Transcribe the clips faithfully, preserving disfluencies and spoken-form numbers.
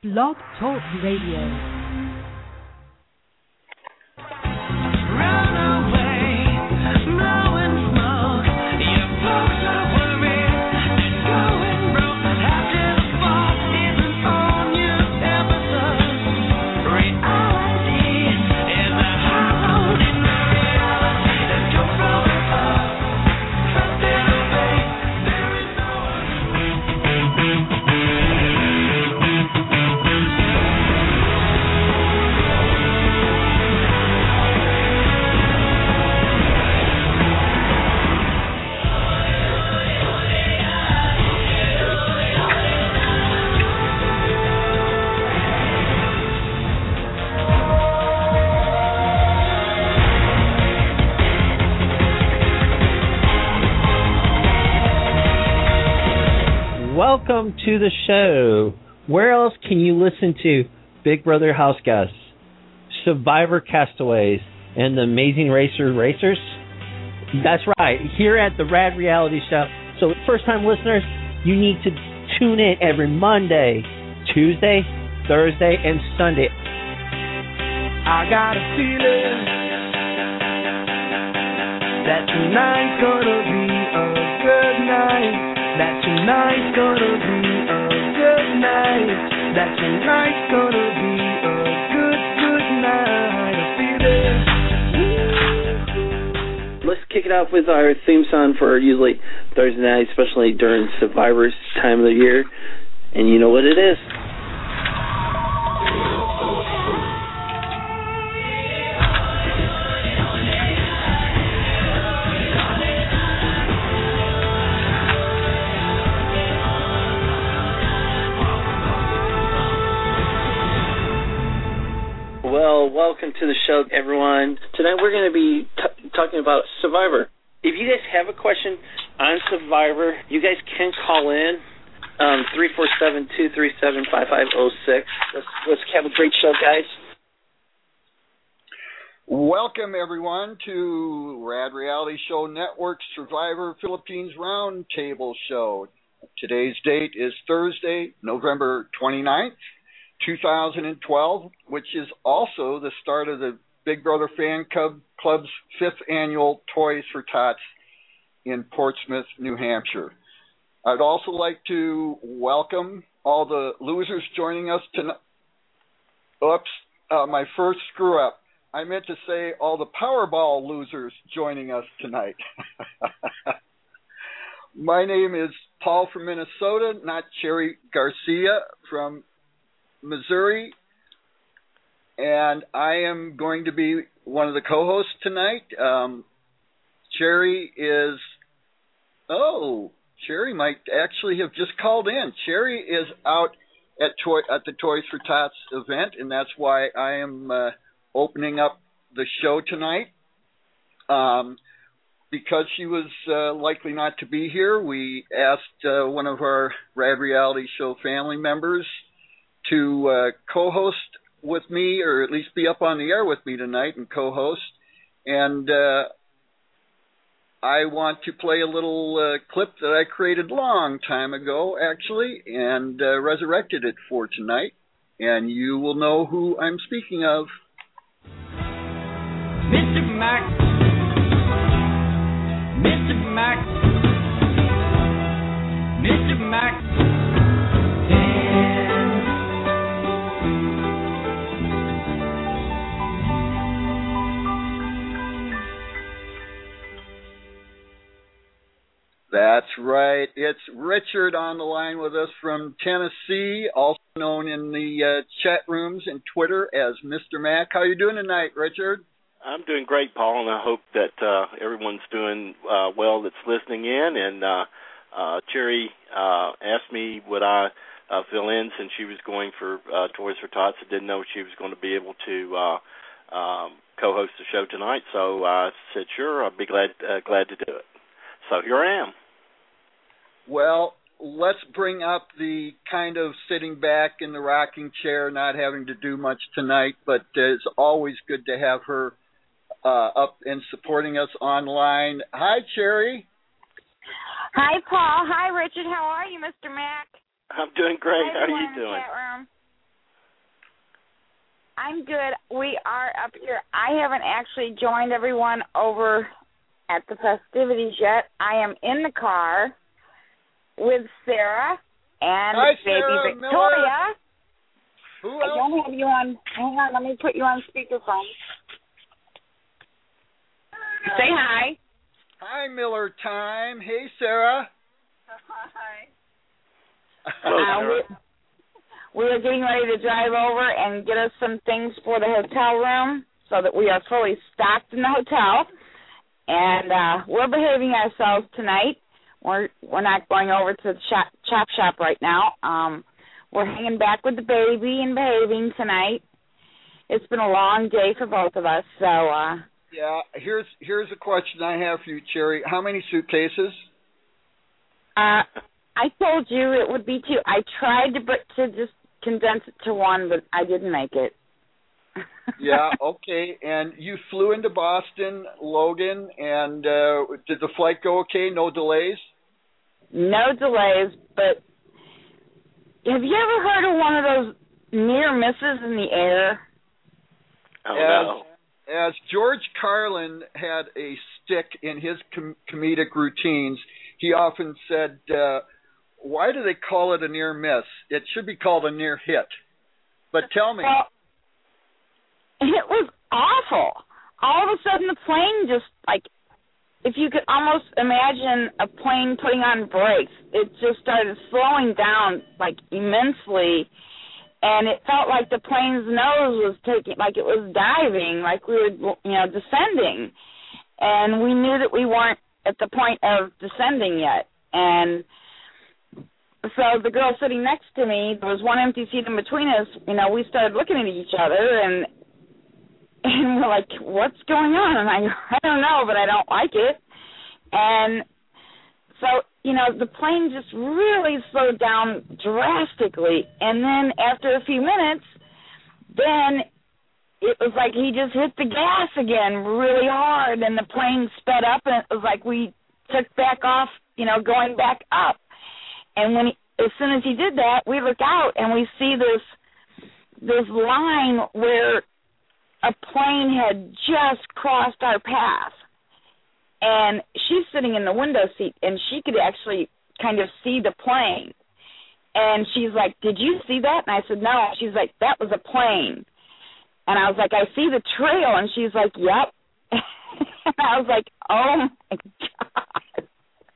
Blog Talk Radio. Welcome to the show. Where else can you listen to Big Brother House Guests, Survivor Castaways, and the Amazing Racer Racers? That's right, here at the Rad Reality Show. So first-time listeners, you need to tune in every Monday, Tuesday, Thursday, and Sunday. I got a feeling that tonight's gonna be a good night. That tonight's gonna be a good night. That tonight's gonna be a good, good night. I feel it. Let's kick it off with our theme song for usually Thursday night, especially during Survivor's time of the year. And you know what it is. Well, welcome to the show, everyone. Tonight we're going to be t- talking about Survivor. If you guys have a question on Survivor, you guys can call in um, three four seven, two three seven, five five zero six. Let's, let's have a great show, guys. Welcome, everyone, to Rad Reality Show Network Survivor Philippines Roundtable Show. Today's date is Thursday, November twenty-ninth. two thousand twelve, which is also the start of the Big Brother Fan Club, Club's fifth annual Toys for Tots in Portsmouth, New Hampshire. I'd also like to welcome all the losers joining us tonight. Oops, uh, my first screw up. I meant to say all the Powerball losers joining us tonight. My name is Paul from Minnesota, not Cherry Garcia from Missouri, and I am going to be one of the co-hosts tonight. Um, Cherry is, oh, Cherry might actually have just called in. Cherry is out at toy at the Toys for Tots event, and that's why I am uh, opening up the show tonight. Um, because she was uh, likely not to be here, we asked uh, one of our Rad Reality Show family members to uh, co-host with me, or at least be up on the air with me tonight and co-host. And uh, I want to play a little uh, clip that I created a long time ago, actually, and uh, resurrected it for tonight. And you will know who I'm speaking of. Mister Mac. Mister Mac. Mister Mac. That's right. It's Richard on the line with us from Tennessee, also known in the uh, chat rooms and Twitter as Mister Mac. How you doing tonight, Richard? I'm doing great, Paul, and I hope that uh, everyone's doing uh, well that's listening in. And uh, uh, Cherry uh, asked me would I uh, fill in since she was going for uh, Toys for Tots. I didn't know she was going to be able to uh, um, co-host the show tonight, so I said, sure, I'd be glad uh, glad to do it. So here I am. Well, let's bring up the kind of sitting back in the rocking chair, not having to do much tonight, but uh, it's always good to have her uh, up and supporting us online. Hi, Cherry. Hi, Paul. Hi, Richard. How are you, Mister Mac? I'm doing great. Hi, How are you in the doing? chat room. I'm good. We are up here. I haven't actually joined everyone over at the festivities yet. I am in the car with Sarah and Hi, baby Sarah, Victoria. Miller. Who I else? don't have you on. Hang on, let me put you on speakerphone. Say hi. Hi, Miller time. Hey, Sarah. Hi. Hello, Uh, Sarah. we, we are getting ready to drive over and get us some things for the hotel room so that we are fully stocked in the hotel. And uh, we're behaving ourselves tonight. We're we're not going over to the shop, chop shop right now. Um, we're hanging back with the baby and behaving tonight. It's been a long day for both of us, so. Uh, Yeah, here's here's a question I have for you, Cherry. How many suitcases? uh, I told you it would be two. I tried to br- to just condense it to one, but I didn't make it. Yeah, okay. And you flew into Boston, Logan, and uh, did the flight go okay? No delays? No delays, but have you ever heard of one of those near misses in the air? Oh, as, no. as George Carlin had a stick in his com- comedic routines, he often said, uh, why do they call it a near miss? It should be called a near hit. But tell me. Well, it was awful. All of a sudden, the plane just, like, if you could almost imagine a plane putting on brakes, it just started slowing down, like, immensely, and it felt like the plane's nose was taking, like it was diving, like we were, you know, descending. And we knew that we weren't at the point of descending yet. And so the girl sitting next to me, there was one empty seat in between us, you know, we started looking at each other, and and we're like, what's going on? And I go, I don't know, but I don't like it. And so, you know, the plane just really slowed down drastically. And then after a few minutes, then it was like he just hit the gas again really hard, and the plane sped up, and it was like we took back off, you know, going back up. And when he, as soon as he did that, we look out, and we see this this line where a plane had just crossed our path. And she's sitting in the window seat, and she could actually kind of see the plane. And she's like, did you see that? And I said, no. She's like, that was a plane. And I was like, I see the trail. And she's like, yep. And I was like, oh, my God.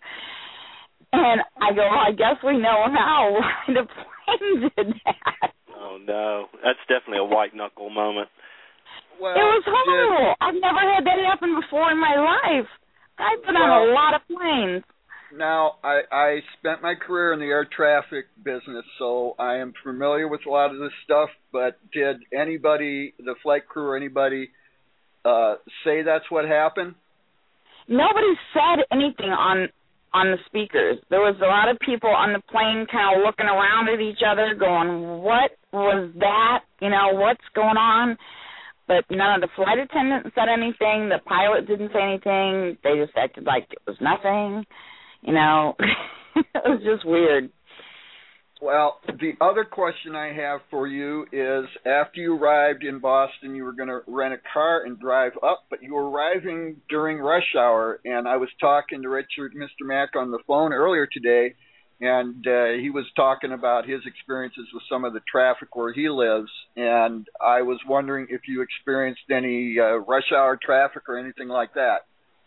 And I go, well, I guess we know now why the plane did that. Oh, no. That's definitely a white-knuckle moment. Well, it was horrible. did, I've never had that happen before in my life. I've been well, on a lot of planes. Now, I, I spent my career in the air traffic business, so I am familiar with a lot of this stuff, but did anybody, the flight crew or anybody, uh, say that's what happened? Nobody said anything on on the speakers. There was a lot of people on the plane kind of looking around at each other going, what was that? You know, what's going on? But none of the flight attendants said anything. The pilot didn't say anything. They just acted like it was nothing. You know, it was just weird. Well, the other question I have for you is, after you arrived in Boston, you were going to rent a car and drive up, but you were arriving during rush hour, and I was talking to Richard, Mister Mack, on the phone earlier today, and uh, he was talking about his experiences with some of the traffic where he lives, and I was wondering if you experienced any uh, rush hour traffic or anything like that.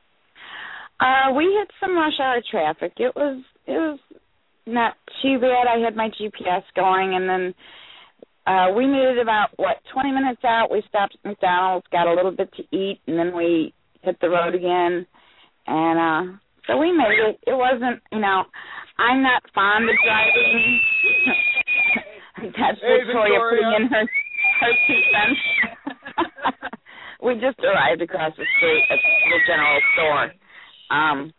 Uh, we had some rush hour traffic. It was it was not too bad. I had my G P S going, and then uh, we made it about, what, twenty minutes out. We stopped at McDonald's, got a little bit to eat, and then we hit the road again. And uh, so we made it. It wasn't, you know, I'm not fond of driving. That's Hey, Victoria, Victoria putting in her, her two cents. We just arrived across the street at the general store. Um,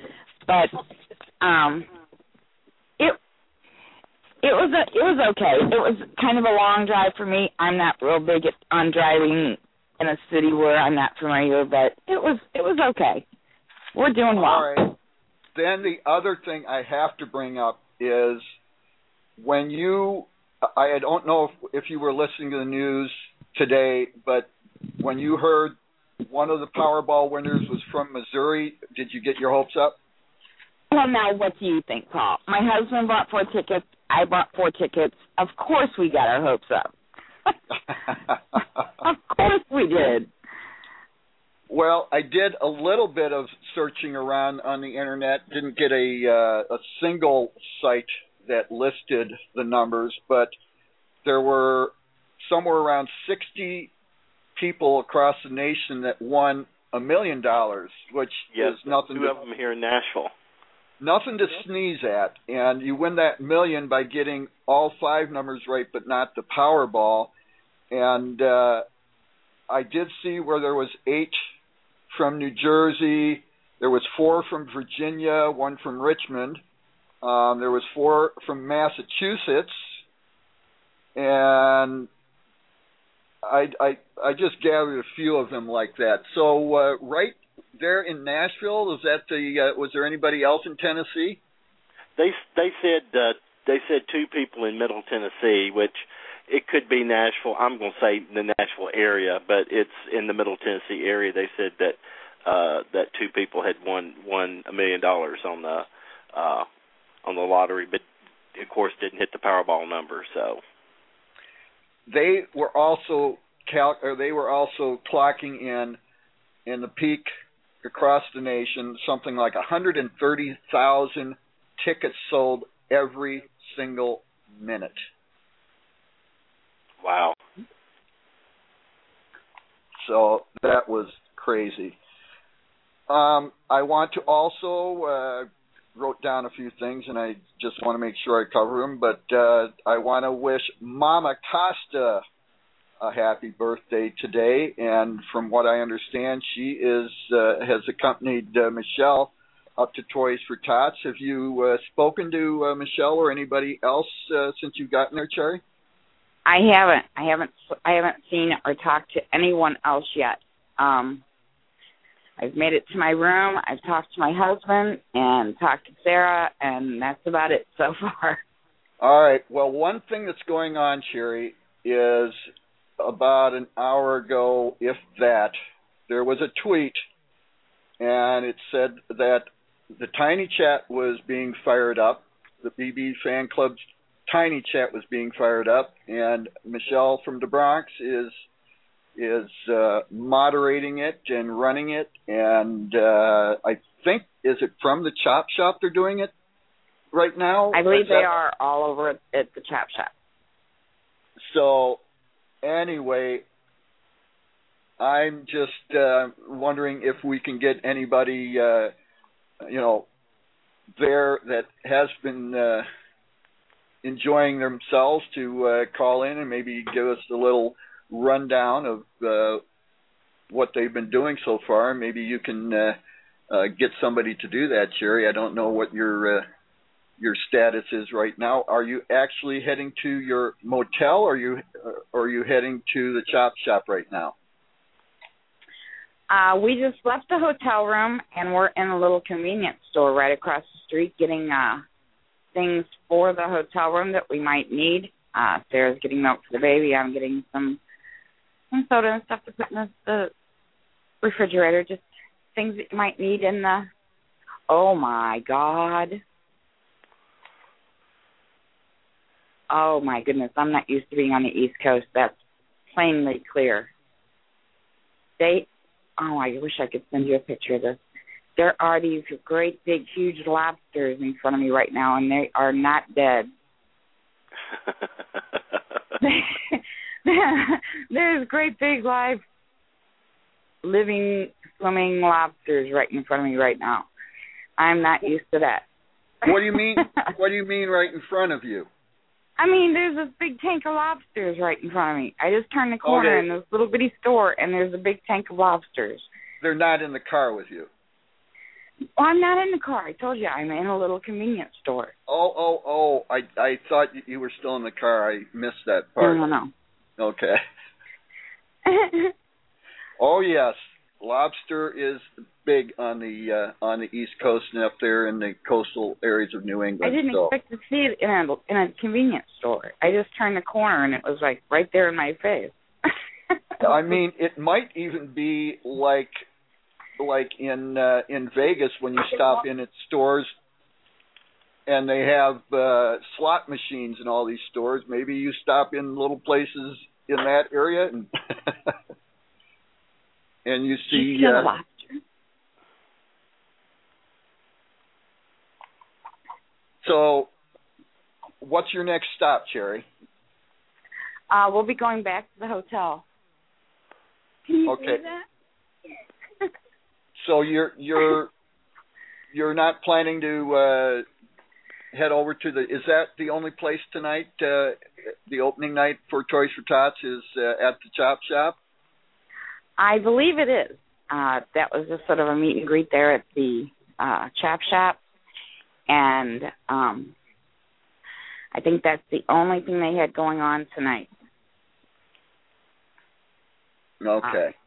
but um, it it was a, it was okay. It was kind of a long drive for me. I'm not real big at, on driving in a city where I'm not familiar, but it was it was okay. We're doing well. All right. Then the other thing I have to bring up is when you, I don't know if, if you were listening to the news today, but when you heard one of the Powerball winners was from Missouri, did you get your hopes up? Well, now, what do you think, Paul? My husband bought four tickets. I bought four tickets. Of course we got our hopes up. Of course we did. Well, I did a little bit of searching around on the Internet. Didn't get a uh, a single site that listed the numbers, but there were somewhere around sixty people across the nation that won a million dollars, which yes, is nothing. Two to, of them here in Nashville. Nothing to sneeze at, and you win that million by getting all five numbers right, but not the Powerball. And uh, I did see where there was eight from New Jersey, there was four from Virginia, one from Richmond, um, there was four from Massachusetts, and I, I I just gathered a few of them like that. So uh, right there in Nashville, was that the uh, was there anybody else in Tennessee? They they said uh, they said two people in Middle Tennessee, which it could be Nashville. I'm going to say the Nashville area, but it's in the Middle Tennessee area. They said that uh, that two people had won won a million dollars on the uh, on the lottery, but of course didn't hit the Powerball number. So they were also cal- or they were also clocking in in the peak across the nation something like one hundred thirty thousand tickets sold every single minute. Wow. So that was crazy. Um, I want to also uh, wrote down a few things, and I just want to make sure I cover them. But uh, I want to wish Mama Costa a happy birthday today. And from what I understand, she is uh, has accompanied uh, Michelle up to Toys for Tots. Have you uh, spoken to uh, Michelle or anybody else uh, since you've gotten there, Cherry? I haven't. I haven't. I haven't seen or talked to anyone else yet. Um, I've made it to my room. I've talked to my husband and talked to Sarah, and that's about it so far. All right. Well, one thing that's going on, Cherry, is about an hour ago, if that, there was a tweet, and it said that the Tiny Chat was being fired up. The B B Fan Club's Tiny Chat was being fired up, and Michelle from the Bronx is is uh, moderating it and running it, and uh, I think, is it from the Chop Shop they're doing it right now? I believe is they that... are all over at, at the Chop Shop. So anyway, I'm just uh, wondering if we can get anybody, uh, you know, there that has been uh, enjoying themselves to uh, call in and maybe give us a little rundown of uh, what they've been doing so far. Maybe you can uh, uh, get somebody to do that, Cherry. I don't know what your uh, your status is right now. Are you actually heading to your motel, or are you or are you heading to the Chop Shop right now? Uh, we just left the hotel room, and we're in a little convenience store right across the street getting uh, things for the hotel room that we might need. Uh, Sarah's getting milk for the baby. I'm getting some, some soda and stuff to put in the, the refrigerator, just things that you might need in the... Oh, my God. Oh, my goodness. I'm not used to being on the East Coast. That's plainly clear. They... Oh, I wish I could send you a picture of this. There are these great, big, huge lobsters in front of me right now, and they are not dead. There's great, big, live, living, swimming lobsters right in front of me right now. I'm not used to that. What do you mean? What do you mean right in front of you? I mean, there's this big tank of lobsters right in front of me. I just turned the corner Okay. in this little bitty store, and there's a big tank of lobsters. They're not in the car with you. Well, I'm not in the car. I told you I'm in a little convenience store. Oh, oh, oh! I I thought you were still in the car. I missed that part. No, no, no. Okay. Oh yes, lobster is big on the uh, on the East Coast and up there in the coastal areas of New England. I didn't so. expect to see it in a in a convenience store. I just turned the corner and it was like right there in my face. I mean, it might even be like like in uh, in Vegas when you stop in at stores and they have uh, slot machines in all these stores. Maybe you stop in little places in that area and and you see. Uh, so, what's your next stop, Cherry? Uh, we'll be going back to the hotel. Can you okay. believe that? So you're you're you're not planning to uh, head over to the? Is that the only place tonight? Uh, the opening night for Toys for Tots is uh, at the Chop Shop. I believe it is. Uh, that was just sort of a meet and greet there at the uh, Chop Shop, and um, I think that's the only thing they had going on tonight. Okay. Uh,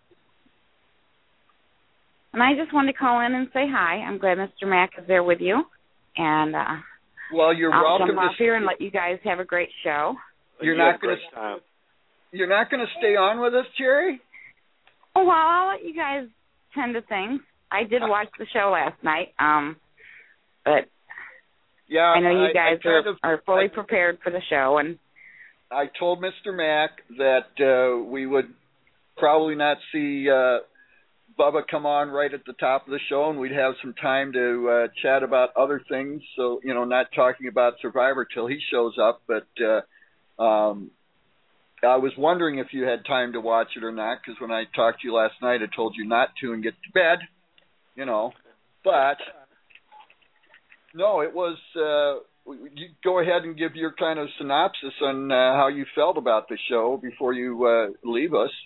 and I just wanted to call in and say hi. I'm glad Mister Mack is there with you, and uh, well, you're I'll welcome jump to off here and let you guys have a great show. You're not going to. You're not going to stay on with us, Cherry? Oh, well, I'll let you guys tend to things. I did watch the show last night, um, but yeah, I know you guys I, I are, of, are fully I, prepared for the show. And I told Mister Mack that uh, we would probably not see uh, Bubba come on right at the top of the show, and we'd have some time to uh, chat about other things. So, you know, not talking about Survivor till he shows up, but uh, um, I was wondering if you had time to watch it or not, because when I talked to you last night, I told you not to and get to bed, you know. But, no, it was, uh, you go ahead and give your kind of synopsis on uh, how you felt about the show before you uh, leave us.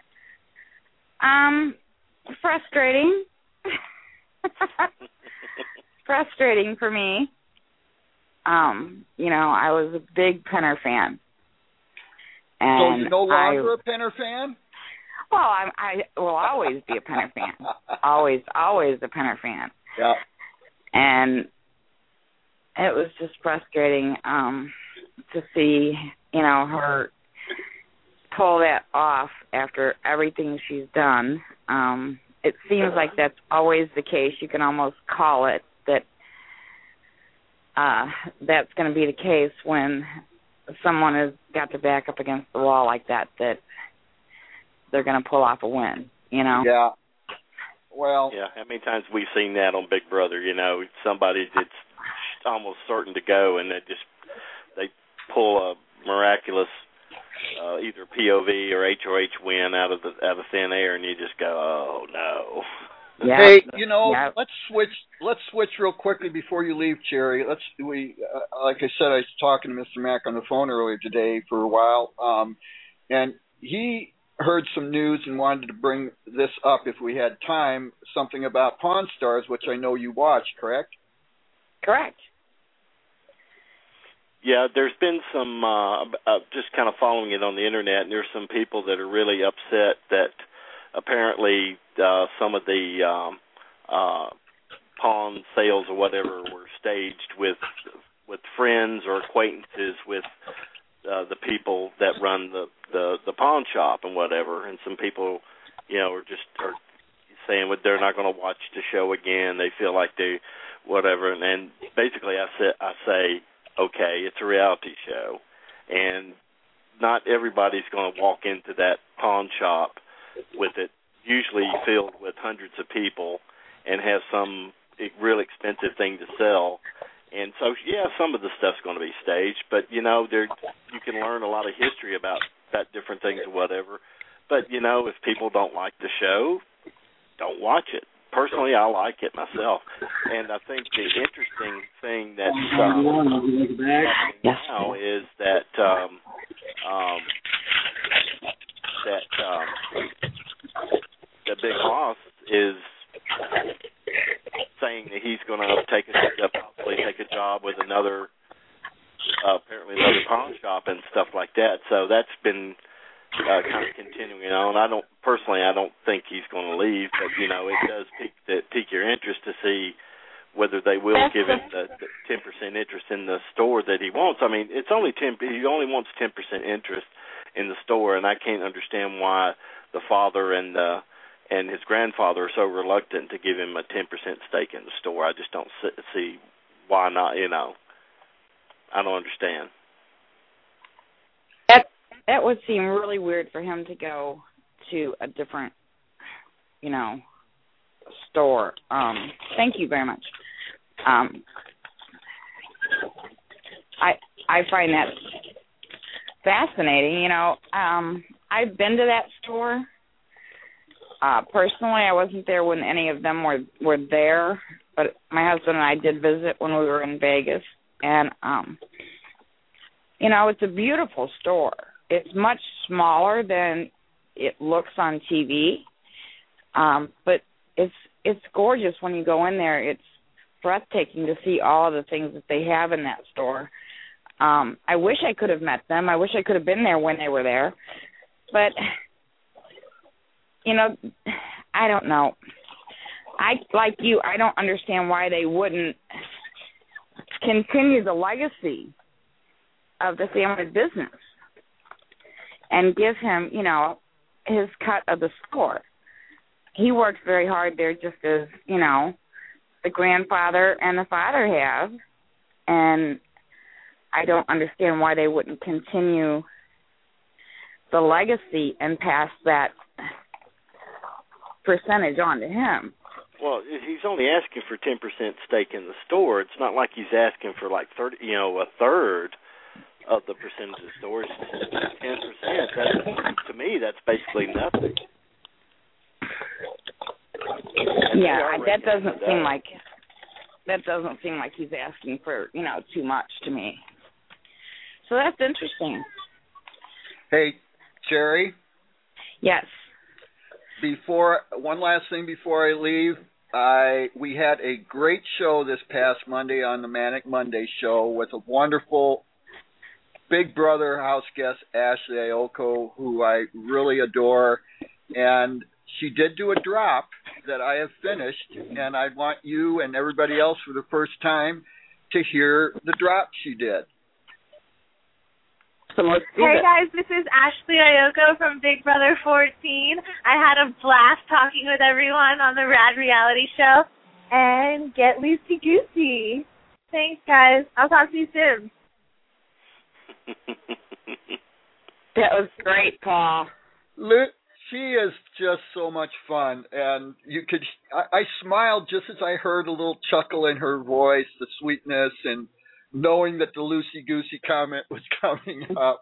Um, frustrating. Frustrating for me. Um, you know, I was a big Penner fan. And so you're no longer I, a Penner fan? Well, I, I will always be a Penner fan. always, always a Penner fan. Yeah. And it was just frustrating um, to see, you know, her pull that off after everything she's done. Um, it seems like that's always the case. You can almost call it that uh, that's going to be the case when someone has got their back up against the wall like that, that they're going to pull off a win, you know? Yeah. Well. Yeah, how many times we've seen that on Big Brother, you know, somebody that's almost certain to go and they just, they pull a miraculous uh, either P O V or H O H win out of the out of thin air, and you just go, oh, no. Yeah. Hey, you know, yeah. let's switch. Let's switch real quickly before you leave, Cherry. Let's we uh, like I said, I was talking to Mister Mack on the phone earlier today for a while, um, and he heard some news and wanted to bring this up if we had time. Something about Pawn Stars, which I know you watch, correct? Correct. Yeah, there's been some uh, uh, just kind of following it on the internet, and there's some people that are really upset that apparently uh, some of the um, uh, pawn sales or whatever were staged with with friends or acquaintances with uh, the people that run the, the, the pawn shop and whatever. And some people, you know, are just are saying well, they're not going to watch the show again. They feel like they whatever. And, and basically, I say I say. Okay, it's a reality show, and not everybody's going to walk into that pawn shop with it usually filled with hundreds of people and have some real expensive thing to sell. And so, yeah, some of the stuff's going to be staged, but, you know, there you can learn a lot of history about that different things or whatever. But, you know, if people don't like the show, don't watch it. Personally, I like it myself, and I think the interesting thing that's um, happening now is that um, um, that um, the Big Boss is saying that he's going to take a possibly take a job with another, uh, apparently another pawn shop and stuff like that. So that's been Uh, kind of continuing on. I don't personally. I don't think he's going to leave, but you know, it does pique, the, pique your interest to see whether they will That's give him the ten percent interest in the store that he wants. I mean, it's only ten. He only wants ten percent interest in the store, and I can't understand why the father and uh, and his grandfather are so reluctant to give him a ten percent stake in the store. I just don't see why not. You know, I don't understand. That that would seem really weird for him to go to a different, you know, store. Um, thank you very much. Um, I I find that fascinating. You know, um, I've been to that store. Uh, personally, I wasn't there when any of them were, were there, but my husband and I did visit when we were in Vegas. And, um, you know, it's a beautiful store. It's much smaller than it looks on T V, um, but it's it's gorgeous when you go in there. It's breathtaking to see all the things that they have in that store. Um, I wish I could have met them. I wish I could have been there when they were there. But, you know, I don't know. I, like you, I don't understand why they wouldn't continue the legacy of the family business and give him, you know, his cut of the score. He worked very hard there, just as, you know, the grandfather and the father have, and I don't understand why they wouldn't continue the legacy and pass that percentage on to him. Well, he's only asking for ten percent stake in the store. It's not like he's asking for like thirty, you know, a third of the percentage of the store. It's ten percent. That's, to me, that's basically nothing. And yeah, that doesn't seem that. like that doesn't seem like he's asking for, you know, too much to me. So that's interesting. Hey, Cherry. Yes. Before one last thing before I leave, I we had a great show this past Monday on the Manic Monday show with a wonderful Big Brother house guest, Ashley Ayoko, who I really adore, and she did do a drop that I have finished, and I want you and everybody else for the first time to hear the drop she did. So let's do hey that. guys, this is Ashley Ayoko from Big Brother fourteen. I had a blast talking with everyone on the Rad Reality Show. And get loosey goosey. Thanks guys. I'll talk to you soon. That was great, Paul. She is just so much fun, and you could. I, I smiled just as I heard a little chuckle in her voice, the sweetness, and knowing that the loosey-goosey comment was coming up.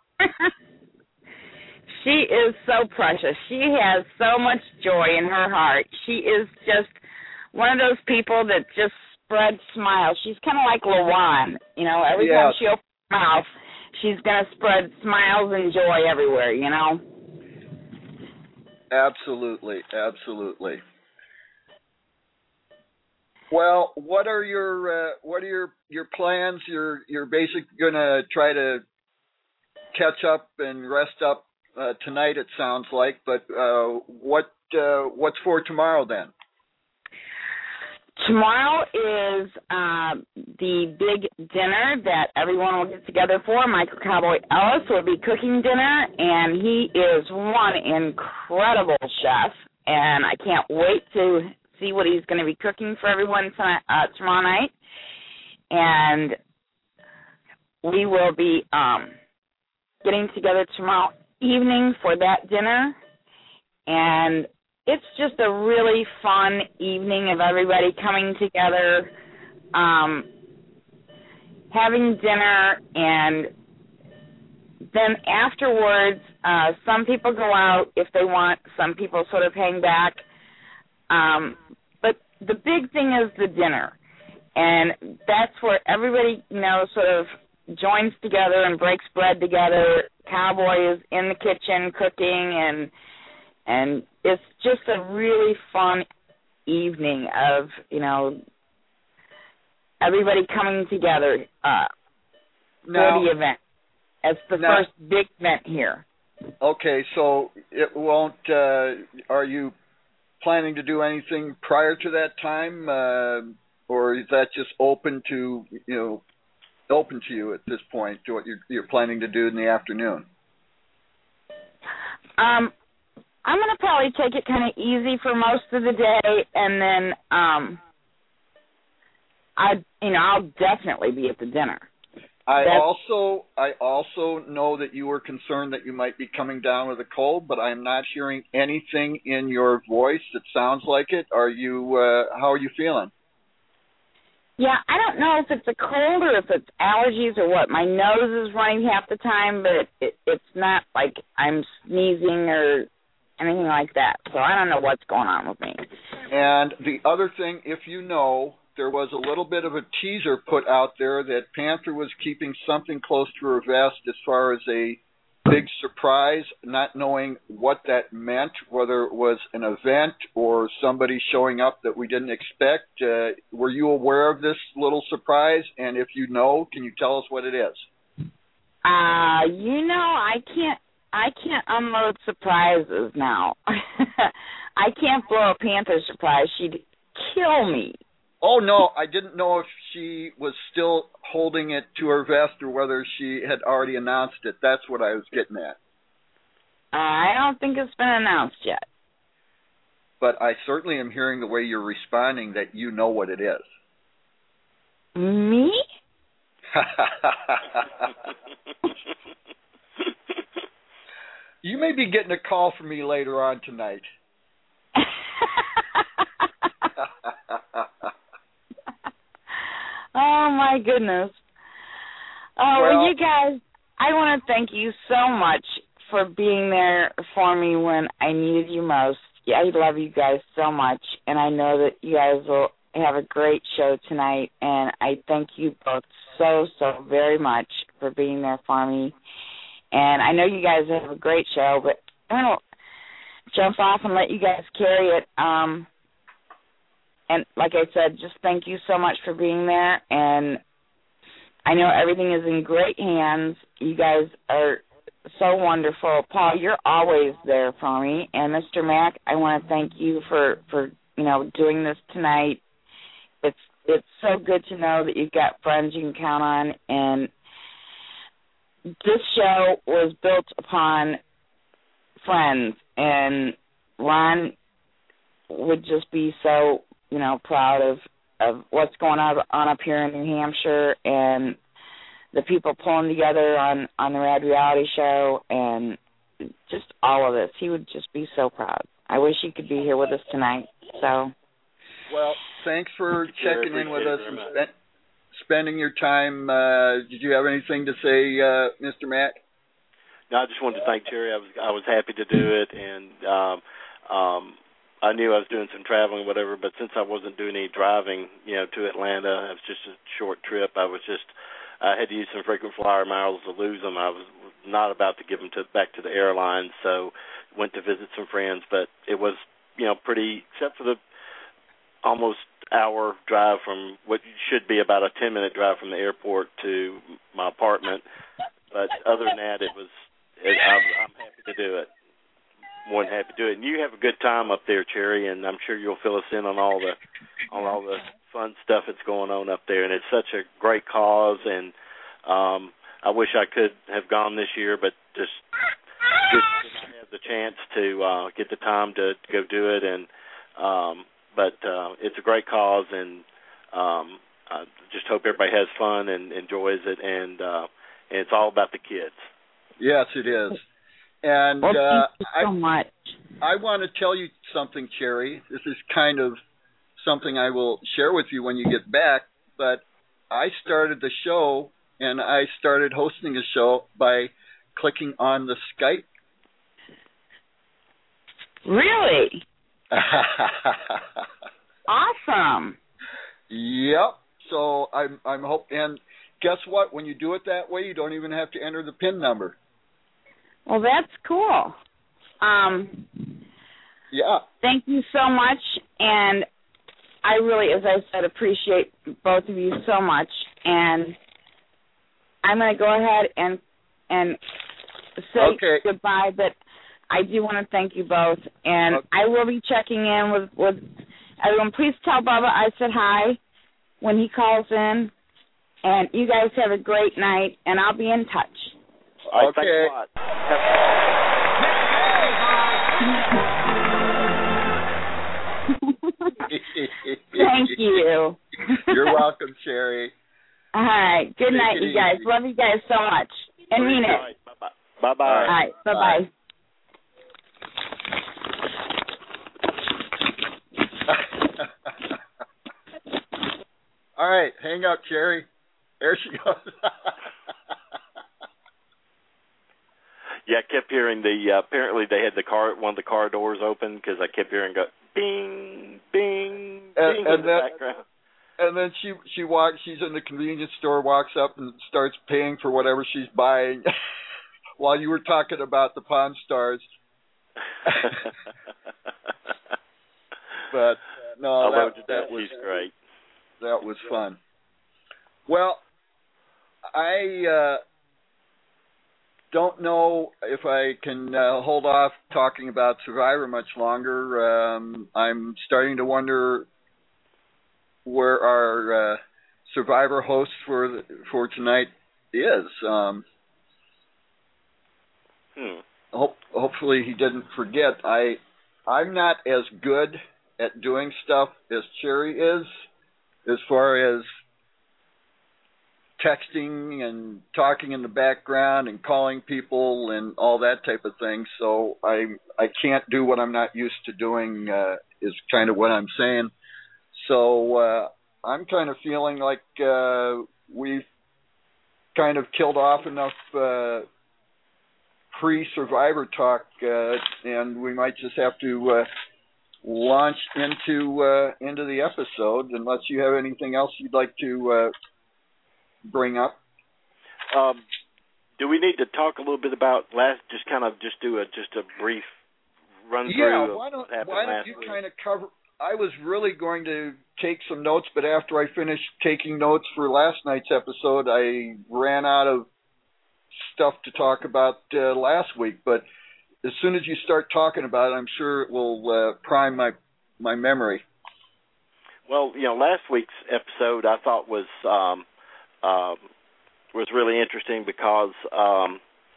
She is so precious. She has so much joy in her heart. She is just one of those people that just spreads smiles. She's kind of like LaJuan. You know, every yes. time she opens her mouth, she's going to spread smiles and joy everywhere, you know? Absolutely, absolutely. Well, what are your uh, what are your, your plans? You're you're basically going to try to catch up and rest up uh, tonight. It sounds like, but uh, what uh, what's for tomorrow then? Tomorrow is uh, the big dinner that everyone will get together for. Michael Cowboy Ellis will be cooking dinner, and he is one incredible chef, and I can't wait to see what he's going to be cooking for everyone tonight, uh, tomorrow night. And we will be um, getting together tomorrow evening for that dinner, and it's just a really fun evening of everybody coming together, um, having dinner, and then afterwards, uh, some people go out if they want. Some people sort of hang back. Um, but the big thing is the dinner, and that's where everybody, you know, sort of joins together and breaks bread together. Cowboy is in the kitchen cooking, and and it's just a really fun evening of, you know, everybody coming together uh, now, for the event. It's the now, first big event here. Okay, so it won't. Uh, are you planning to do anything prior to that time, uh, or is that just open to you know open to you at this point? To what you're, you're planning to do in the afternoon? Um, I'm gonna probably take it kind of easy for most of the day, and then um, I, you know, I'll definitely be at the dinner. I That's, also I also know that you were concerned that you might be coming down with a cold, but I'm not hearing anything in your voice that sounds like it. Are you? Uh, how are you feeling? Yeah, I don't know if it's a cold or if it's allergies or what. My nose is running half the time, but it, it's not like I'm sneezing or anything like that. So I don't know what's going on with me. And the other thing, if you know, there was a little bit of a teaser put out there that Panther was keeping something close to her vest as far as a big surprise, not knowing what that meant, whether it was an event or somebody showing up that we didn't expect. Uh, were you aware of this little surprise? And if you know, can you tell us what it is? Uh, you know, I can't I can't unload surprises now. I can't blow a Panther surprise. She'd kill me. Oh, no, I didn't know if she was still holding it to her vest or whether she had already announced it. That's what I was getting at. Uh, I don't think it's been announced yet. But I certainly am hearing the way you're responding that you know what it is. Me? You may be getting a call from me later on tonight. Oh, my goodness. Oh, well, well, you guys, I want to thank you so much for being there for me when I needed you most. I love you guys so much, and I know that you guys will have a great show tonight, and I thank you both so, so very much for being there for me. And I know you guys have a great show, but I'm going to jump off and let you guys carry it. Um, and like I said, just thank you so much for being there, and I know everything is in great hands. You guys are so wonderful. Paul, you're always there for me. And Mister Mack, I want to thank you for, for you know, doing this tonight. It's it's so good to know that you've got friends you can count on. And this show was built upon friends. And Ron would just be so, you know, proud of, of what's going on, on up here in New Hampshire and the people pulling together on, on the Rad Reality Show and just all of this. He would just be so proud. I wish he could be here with us tonight. So, well, thanks for checking in with us and spend, spending your time. Uh, did you have anything to say, uh, Mister Mack? No, I just wanted to thank Jerry. I was I was happy to do it, and um, um, I knew I was doing some traveling, whatever. But since I wasn't doing any driving, you know, to Atlanta, it was just a short trip. I was just I had to use some frequent flyer miles to lose them. I was not about to give them to, back to the airline, so went to visit some friends. But it was, you know, pretty, except for the almost hour drive from what should be about a ten-minute drive from the airport to my apartment. But other than that, it was, it, I'm, I'm happy to do it. More than happy to do it. And you have a good time up there, Cherry, and I'm sure you'll fill us in on all the on all the fun stuff that's going on up there. And it's such a great cause, and um, I wish I could have gone this year, but just just did not have the chance to uh, get the time to, to go do it. And um, but uh, it's a great cause, and um, I just hope everybody has fun and enjoys it. And uh, and it's all about the kids. Yes, it is. And well, uh, thank you so I, much. I want to tell you something, Cherry. This is kind of something I will share with you when you get back, but I started the show, and I started hosting a show by clicking on the Skype. Really? Awesome. Yep. So I'm I'm hope and guess what? When you do it that way, you don't even have to enter the PIN number. Well, that's cool. Um, yeah. Thank you so much, and I really, as I said, appreciate both of you so much. And I'm going to go ahead and and say okay. goodbye, but I do want to thank you both. And okay. I will be checking in with, with everyone. Please tell Bubba I said hi when he calls in. And you guys have a great night, and I'll be in touch. All right, okay. thanks a lot. you. You're welcome, Sherry. All right. Good Take night, it you guys. easy. Love you guys so much. And mean it. Right. Bye-bye. Bye-bye. All right. Bye-bye. All right. Hang up, Sherry. There she goes. Yeah, I kept hearing the. Uh, apparently, they had the car, one of the car doors open because I kept hearing go, bing, bing, And- bing and in the that- background. And then she she walks. She's in the convenience store, walks up and starts paying for whatever she's buying, while you were talking about the Pawn Stars. But no, I that, loved that. that was She's great. that was fun. Well, I uh, don't know if I can uh, hold off talking about Survivor much longer. Um, I'm starting to wonder where our uh, Survivor host for the, for tonight is. Um, Hmm. hope, hopefully he didn't forget. I I'm not as good at doing stuff as Cherry is, as far as texting and talking in the background and calling people and all that type of thing. So I I can't do what I'm not used to doing. Uh, is kind of what I'm saying. So uh, I'm kind of feeling like uh, we've kind of killed off enough uh, pre-Survivor talk, uh, and we might just have to uh, launch into uh, into the episode. Unless you have anything else you'd like to uh, bring up. Um, do we need to talk a little bit about last? Just kind of just do a just a brief run through. Yeah, of why don't what happened why don't last you week? kind of cover? I was really going to take some notes, but after I finished taking notes for last night's episode, I ran out of stuff to talk about uh, last week. But as soon as you start talking about it, I'm sure it will uh, prime my my memory. Well, you know, last week's episode I thought was um, um, was really interesting because um,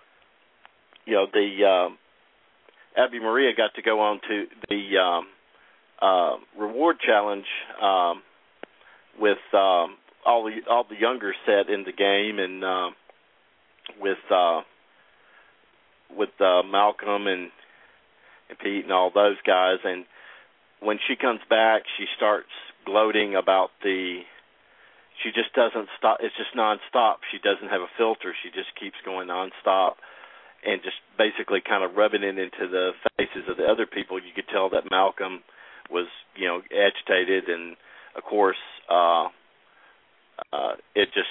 you know the um, Abby Maria got to go on to the um, uh, reward challenge um, with um, all the all the younger set in the game, and uh, with uh, with uh, Malcolm and, and Pete and all those guys. And when she comes back, she starts gloating about the. She just doesn't stop. It's just nonstop. She doesn't have a filter. She just keeps going nonstop, and just basically kind of rubbing it into the faces of the other people. You could tell that Malcolm was, you know, agitated, and of course, uh, uh, it just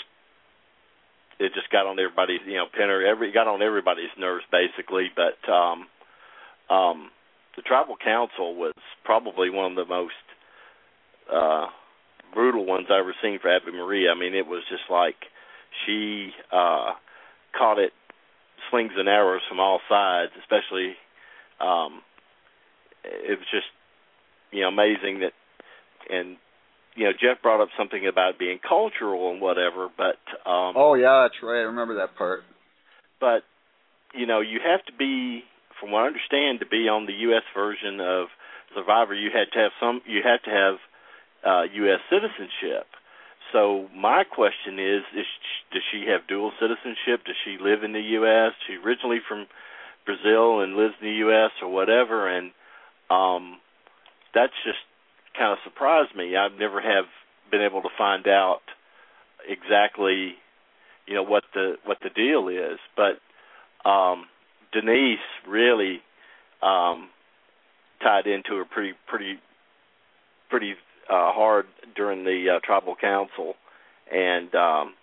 it just got on everybody's, you know, Penner, every got on everybody's nerves basically. But um, um, the Tribal Council was probably one of the most uh, brutal ones I've ever seen for Abby Maria. I mean, it was just like she uh, caught it slings and arrows from all sides, especially um, it was just, you know, amazing that, and, you know, Jeff brought up something about being cultural and whatever, but... Um, oh, yeah, that's right. I remember that part. But, you know, you have to be, from what I understand, to be on the U S version of Survivor, you had to have some, you had to have uh, U S citizenship. So my question is, is does she have dual citizenship? Does she live in the U S? Is she originally from Brazil and lives in the U S or whatever? And um, that's just kind of surprised me. I've never have been able to find out exactly, you know, what the what the deal is. But um, Denise really um, tied into her pretty pretty pretty uh, hard during the uh, Tribal Council, and um,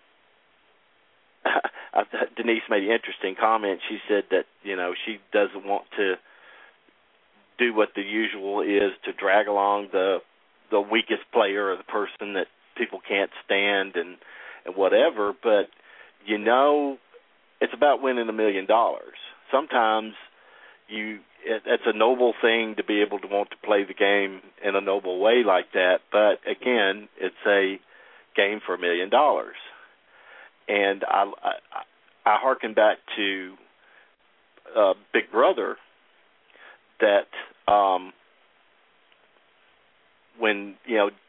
I th- Denise made an interesting comment. She said that, you know, she doesn't want to do what the usual is, to drag along the the weakest player or the person that people can't stand and, and whatever. But, you know, it's about winning a million dollars. Sometimes you it, it's a noble thing to be able to want to play the game in a noble way like that. But, again, it's a game for a million dollars. And I, I, I hearken back to uh, Big Brother, that um, when, you know,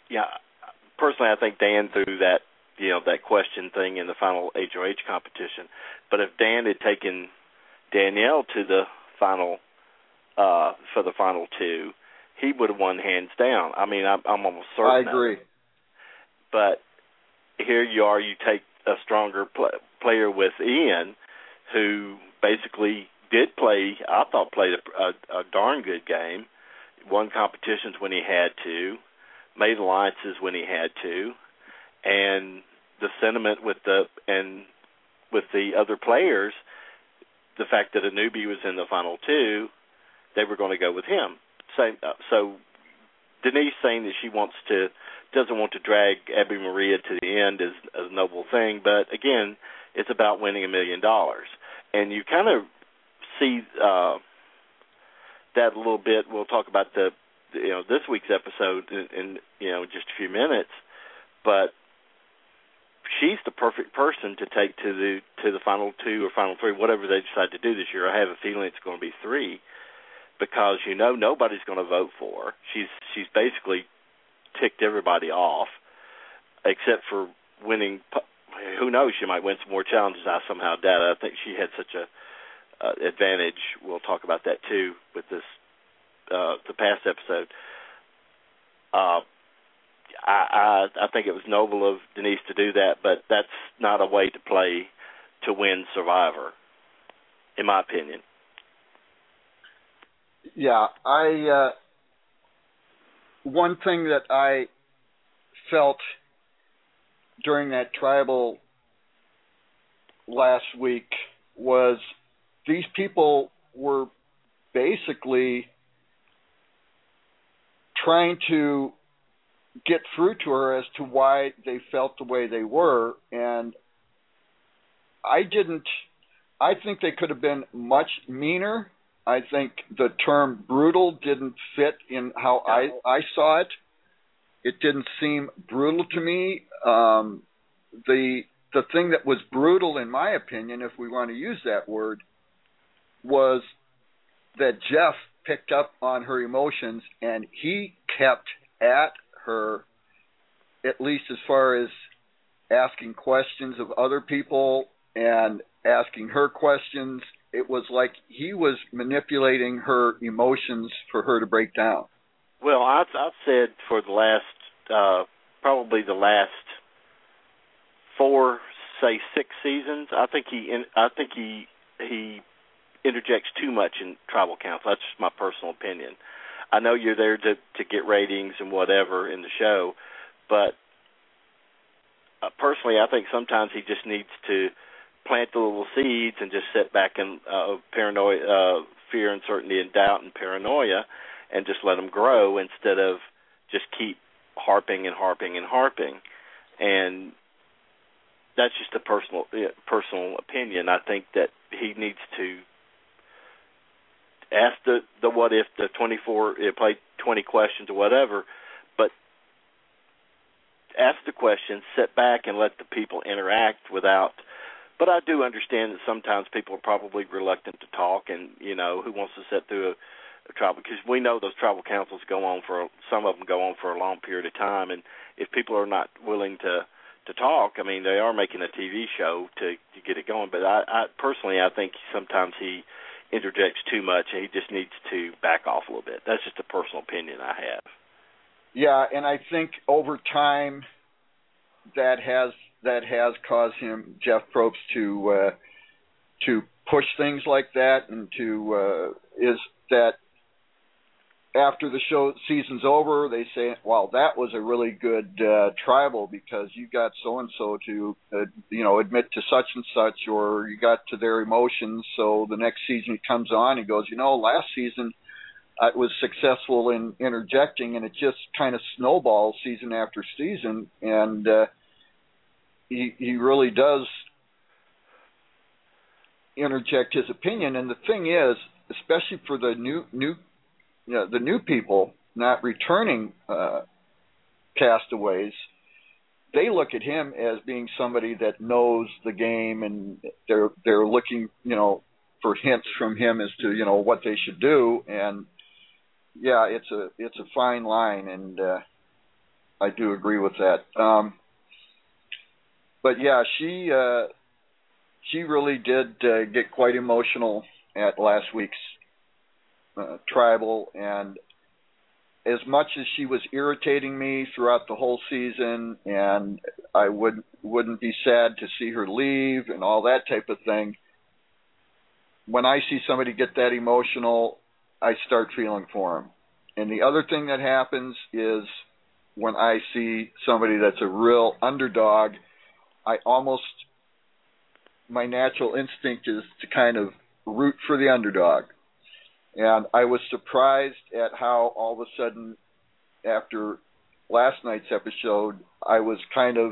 yeah, personally, I think Dan threw that, you know, that question thing in the final H O H competition. But if Dan had taken Danielle to the final, uh, for the final two, he would have won hands down. I mean, I'm, I'm almost certain. I agree. Of it. But here you are, you take a stronger play, player with Ian, who basically did play, I thought played a, a, a darn good game, won competitions when he had to, made alliances when he had to, and the sentiment with the and with the other players, the fact that a newbie was in the final two, they were going to go with him. So, uh, so Denise saying that she wants to doesn't want to drag Abby Maria to the end is a noble thing, but again, it's about winning a million dollars, and you kind of see uh, that a little bit. We'll talk about the you know this week's episode in, in you know just a few minutes, but she's the perfect person to take to the to the final two or final three, whatever they decide to do this year. I have a feeling it's going to be three, because you know nobody's going to vote for her. She's she's basically ticked everybody off, except for winning. Who knows? She might win some more challenges. I somehow doubt it. I think she had such a uh, advantage. We'll talk about that too with this uh, the past episode. Uh, I, I I think it was noble of Denise to do that, but that's not a way to play to win Survivor, in my opinion. Yeah, I. Uh, one thing that I felt during that tribal last week was these people were basically trying to get through to her as to why they felt the way they were, and I didn't. I think they could have been much meaner. I think the term brutal didn't fit in how I, I saw it. It didn't seem brutal to me. Um, the the thing that was brutal, in my opinion, if we want to use that word, was that Jeff picked up on her emotions and he kept at her, at least as far as asking questions of other people and asking her questions. It was like he was manipulating her emotions for her to break down. Well, I've, I've said for the last, uh, probably the last four, say six seasons, I think he, I think he, he interjects too much in tribal council. That's just my personal opinion. I know you're there to, to get ratings and whatever in the show, but uh, personally, I think sometimes he just needs to plant the little seeds and just sit back in uh, paranoia, uh, fear, uncertainty, and doubt and paranoia, and just let them grow instead of just keep harping and harping and harping. And that's just a personal uh, personal opinion. I think that he needs to ask the, the what if, the twenty-four, uh, play twenty questions or whatever, but ask the questions, sit back and let the people interact without. But I do understand that sometimes people are probably reluctant to talk, and, you know, who wants to sit through a, a tribal, because we know those tribal councils go on for, some of them go on for a long period of time, and if people are not willing to, to talk, I mean, they are making a T V show to, to get it going. But I, I personally, I think sometimes he interjects too much, and he just needs to back off a little bit. That's just a personal opinion I have. Yeah, and I think over time that has that has caused him, Jeff Probst, to uh, to push things like that, and to uh, is that after the show season's over, they say, "Well, that was a really good uh, tribal because you got so and so to uh, you know admit to such and such, or you got to their emotions." So the next season he comes on, he goes, "You know, last season I was successful in interjecting," and it just kind of snowballs season after season, and uh, he he really does interject his opinion. And the thing is, especially for the new new you know, the new people not returning uh, castaways, they look at him as being somebody that knows the game, and they're they're looking, you know, for hints from him as to, you know, what they should do. And yeah, it's a it's a fine line, and uh, I do agree with that. Um, but yeah, she uh, she really did uh, get quite emotional at last week's uh, tribal, and as much as she was irritating me throughout the whole season, and I would wouldn't be sad to see her leave and all that type of thing, when I see somebody get that emotional, I start feeling for them. And the other thing that happens is when I see somebody that's a real underdog, I almost, my natural instinct is to kind of root for the underdog. And I was surprised at how all of a sudden, after last night's episode, I was kind of,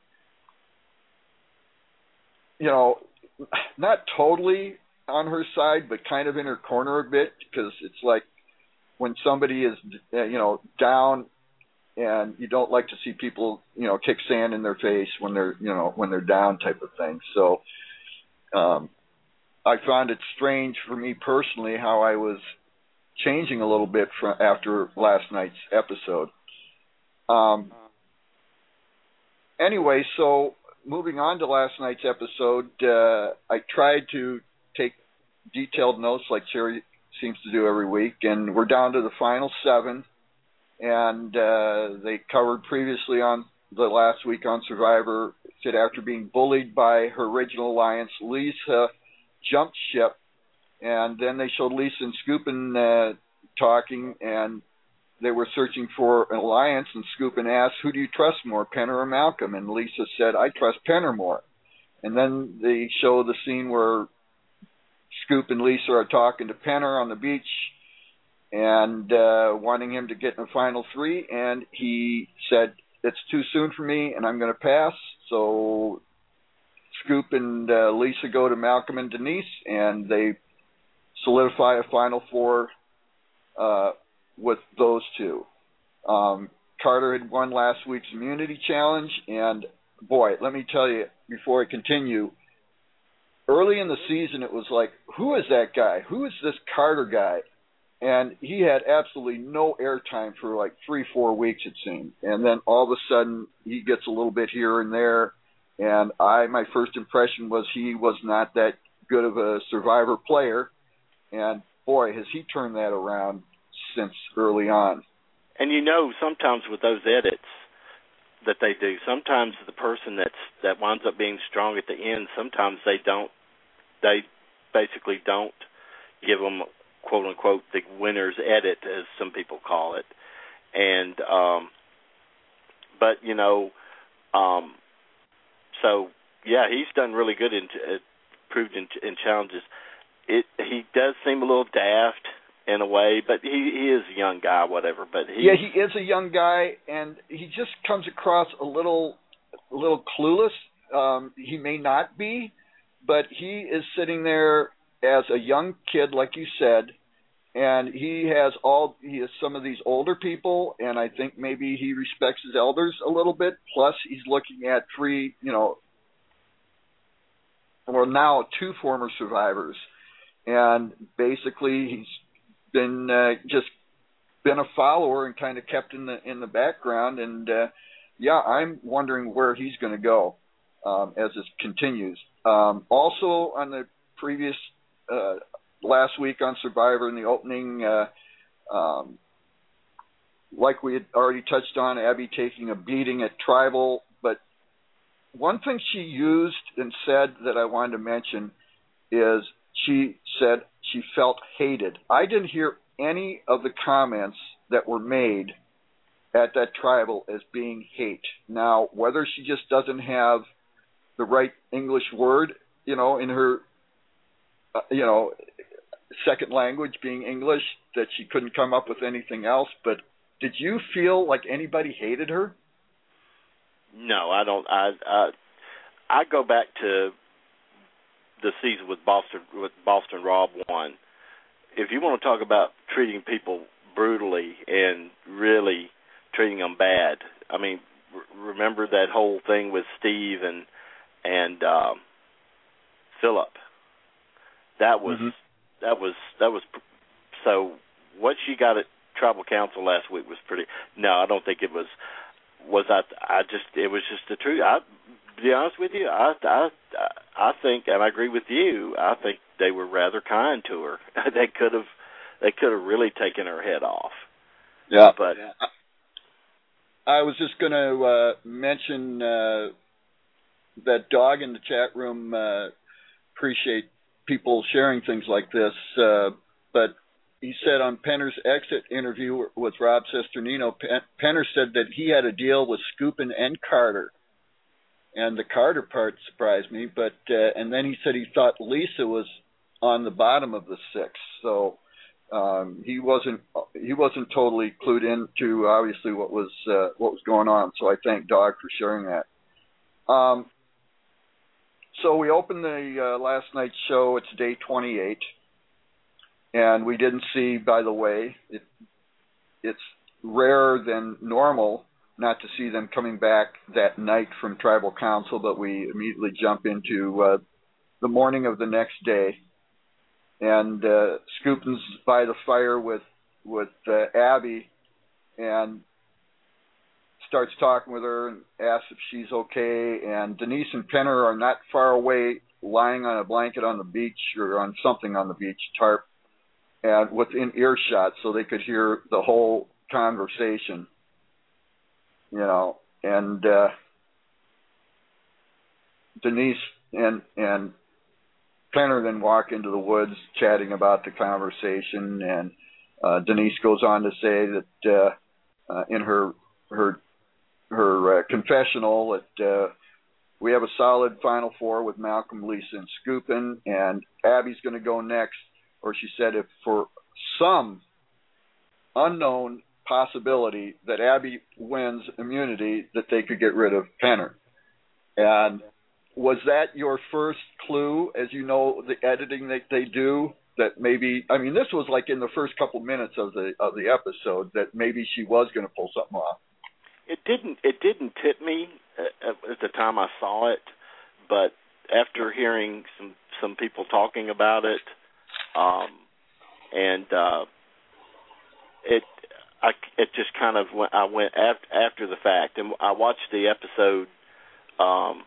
you know, not totally on her side, but kind of in her corner a bit, because it's like when somebody is, you know, down, and you don't like to see people, you know, kick sand in their face when they're, you know, when they're down type of thing. So um, I found it strange for me personally how I was changing a little bit from after last night's episode. Um, anyway, so moving on to last night's episode, uh, I tried to take detailed notes like Cherry seems to do every week, and we're down to the final seven. And uh, they covered previously on the last week on Survivor, said after being bullied by her original alliance, Lisa jumped ship. And then they showed Lisa and Scoopin uh, talking, and they were searching for an alliance, and Scoopin asked, who do you trust more, Penner or Malcolm? And Lisa said, I trust Penner more. And then they show the scene where Scoop and Lisa are talking to Penner on the beach and uh, wanting him to get in the final three, and he said, it's too soon for me, and I'm going to pass. So Scoop and uh, Lisa go to Malcolm and Denise, and they solidify a final four uh, with those two. Um, Carter had won last week's immunity challenge, and boy, let me tell you, before I continue, early in the season it was like, who is that guy? Who is this Carter guy? And he had absolutely no airtime for like three, four weeks, it seemed. And then all of a sudden, he gets a little bit here and there. And I, my first impression was he was not that good of a Survivor player. And boy, has he turned that around since early on. And you know, sometimes with those edits that they do, sometimes the person that's that winds up being strong at the end, sometimes they don't, they basically don't give them, quote unquote, the winner's edit, as some people call it. And, um, but, you know, um, so, yeah, he's done really good in, uh, proved in, in challenges. It, he does seem a little daft in a way, but he, he is a young guy, whatever. But he, yeah, he is a young guy, and he just comes across a little, a little clueless. Um, he may not be, but he is sitting there as a young kid, like you said, and he has all he has some of these older people, and I think maybe he respects his elders a little bit. Plus, he's looking at three, you know, or now two former survivors, and basically he's been uh, just been a follower and kind of kept in the in the background. And uh, yeah, I'm wondering where he's going to go um, as this continues. Um, also, on the previous. Uh, last week on Survivor in the opening, uh, um, like we had already touched on, Abby taking a beating at Tribal. But one thing she used and said that I wanted to mention is she said she felt hated. I didn't hear any of the comments that were made at that Tribal as being hate. Now, whether she just doesn't have the right English word, you know, in her Uh, you know, second language being English, that she couldn't come up with anything else. But did you feel like anybody hated her? No, I don't. I I, I go back to the season with Boston with Boston Rob won. If you want to talk about treating people brutally and really treating them bad, I mean, r- remember that whole thing with Steve and and um, Philip. That was mm-hmm. that was that was so. What she got at Tribal Council last week was pretty. No, I don't think it was. was I? I just it was just the truth. I, to be honest with you, I, I, I think, and I agree with you. I think they were rather kind to her. They could have, they could have really taken her head off. Yeah, but I was just going to uh, mention uh, that Dog in the chat room. Uh, appreciate people sharing things like this, uh, but he said on Penner's exit interview with Rob Cesternino, Penner said that he had a deal with Skupin and Carter. And the Carter part surprised me, but uh, and then he said he thought Lisa was on the bottom of the six, so um, he wasn't he wasn't totally clued into obviously what was uh, what was going on. So I thank Dog for sharing that. Um, so we opened the uh, last night's show. It's day twenty-eight, and we didn't see. By the way, it it's rarer than normal not to see them coming back that night from Tribal Council, but we immediately jump into uh, the morning of the next day. And uh, Skupin's by the fire with with uh, Abby and starts talking with her and asks if she's okay. And Denise and Penner are not far away, lying on a blanket on the beach or on something on the beach, tarp, and within earshot so they could hear the whole conversation. You know, and uh, Denise and and Penner then walk into the woods chatting about the conversation, and uh, Denise goes on to say that uh, uh, in her her her uh, confessional that uh, we have a solid Final Four with Malcolm, Lisa, and Skupin, and Abby's going to go next. Or she said if for some unknown possibility that Abby wins immunity, that they could get rid of Penner. And was that your first clue, as you know, the editing that they do, that maybe, I mean, this was like in the first couple minutes of the of the episode, that maybe she was going to pull something off? It didn't, it didn't tip me at, at the time I saw it, but after hearing some, some people talking about it, um, and uh, it, I, it just kind of went, I went after, after the fact, and I watched the episode um,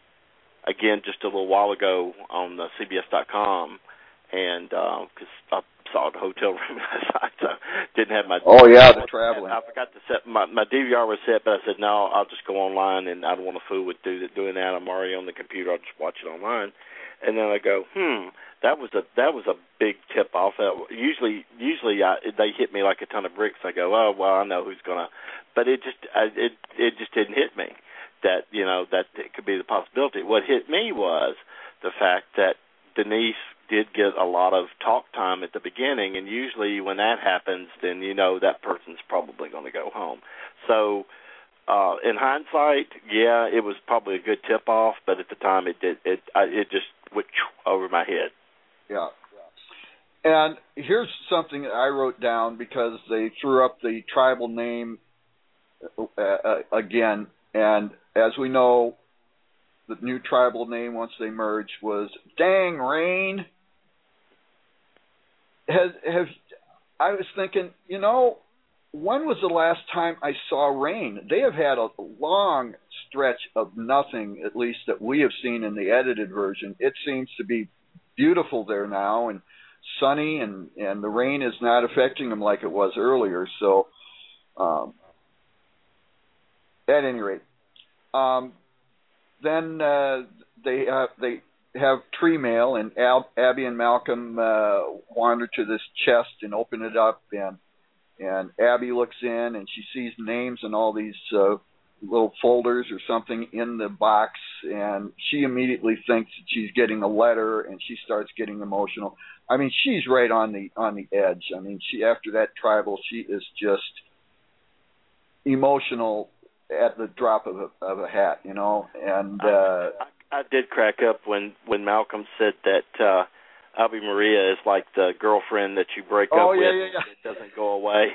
again just a little while ago on the C B S dot com, and because uh, I saw the hotel room last night, so didn't have my oh yeah the traveling. I forgot to set my my D V R was set, but I said no, I'll just go online, and I don't want to fool with do, doing that. I'm already on the computer. I'll just watch it online, and then I go, hmm. That was a that was a big tip off. Uh, usually, usually I, they hit me like a ton of bricks. I go, oh well, I know who's gonna, but it just I, it it just didn't hit me that you know that it could be the possibility. What hit me was the fact that Denise did get a lot of talk time at the beginning, and usually when that happens, then you know that person's probably going to go home. So. Uh, in hindsight, yeah, it was probably a good tip off, but at the time it did it I, it just went over my head. Yeah. And here's something that I wrote down because they threw up the tribal name uh, uh, again. And as we know, the new tribal name once they merged was Dang Rain. Has, have, I was thinking, you know, when was the last time I saw rain? They have had a long stretch of nothing, at least that we have seen in the edited version. It seems to be beautiful there now and sunny, and, and the rain is not affecting them like it was earlier. So, um, at any rate, um, then uh, they have they have tree mail, and Al, Abby and Malcolm uh, wander to this chest and open it up, and and Abby looks in and she sees names in all these uh, little folders or something in the box, and she immediately thinks that she's getting a letter, and she starts getting emotional. I mean, she's right on the on the edge. I mean, she after that tribal, she is just emotional at the drop of a, of a hat, you know. And uh, I, I, I did crack up when, when Malcolm said that uh, Ave Maria is like the girlfriend that you break oh, up yeah, with yeah, yeah. and it doesn't go away.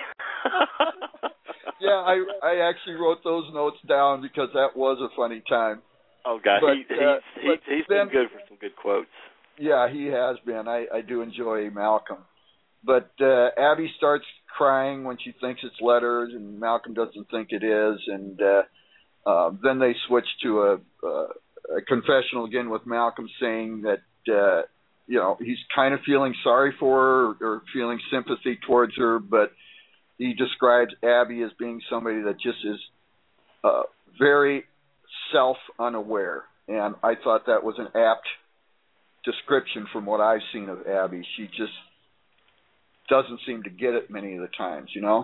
Yeah, I I actually wrote those notes down because that was a funny time. Oh, God, but, he, uh, he's, he's, he's then, been good for some good quotes. Yeah, he has been. I, I do enjoy Malcolm. But uh, Abby starts crying when she thinks it's letters, and Malcolm doesn't think it is. And uh, uh, then they switched to a, a, a confessional again with Malcolm saying that, uh, you know, he's kind of feeling sorry for her or, or feeling sympathy towards her, but he describes Abby as being somebody that just is uh, very self-unaware. And I thought that was an apt description from what I've seen of Abby. She just doesn't seem to get it many of the times, you know?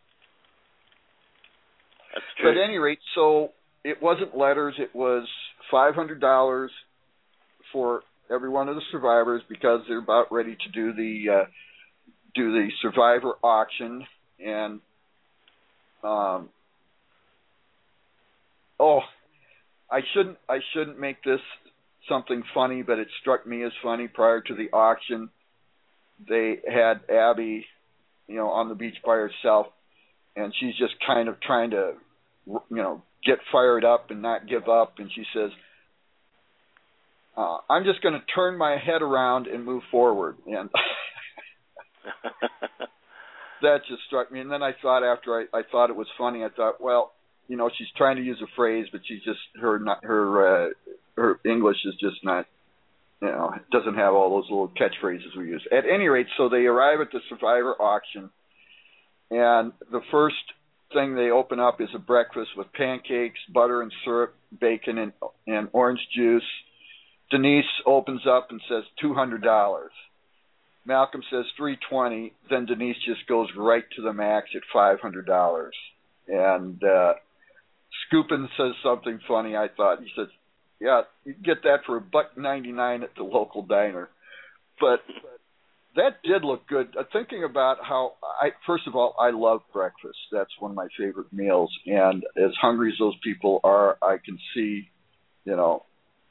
That's true. But at any rate, so it wasn't letters. It was five hundred dollars for every one of the survivors because they're about ready to do the uh, do the survivor auction. And um, oh, I shouldn't I shouldn't make this something funny, but it struck me as funny. Prior to the auction, they had Abby, you know, on the beach by herself, and she's just kind of trying to, you know, get fired up and not give up. And she says, uh, I'm just going to turn my head around and move forward. And that just struck me. And then I thought after I, I thought it was funny, I thought, well, you know, she's trying to use a phrase, but she's just, her, not, her, uh, her English is just not, you know, doesn't have all those little catchphrases we use. At any rate, so they arrive at the survivor auction, and the first thing they open up is a breakfast with pancakes, butter and syrup, bacon, and, and orange juice. Denise opens up and says two hundred dollars. Malcolm says three hundred twenty dollars. Then Denise just goes right to the max at five hundred dollars. And uh, Scoopin says something funny, I thought. He says, yeah, you can get that for a buck ninety-nine at the local diner. But that did look good. Uh, thinking about how, I first of all, I love breakfast. That's one of my favorite meals. And as hungry as those people are, I can see, you know,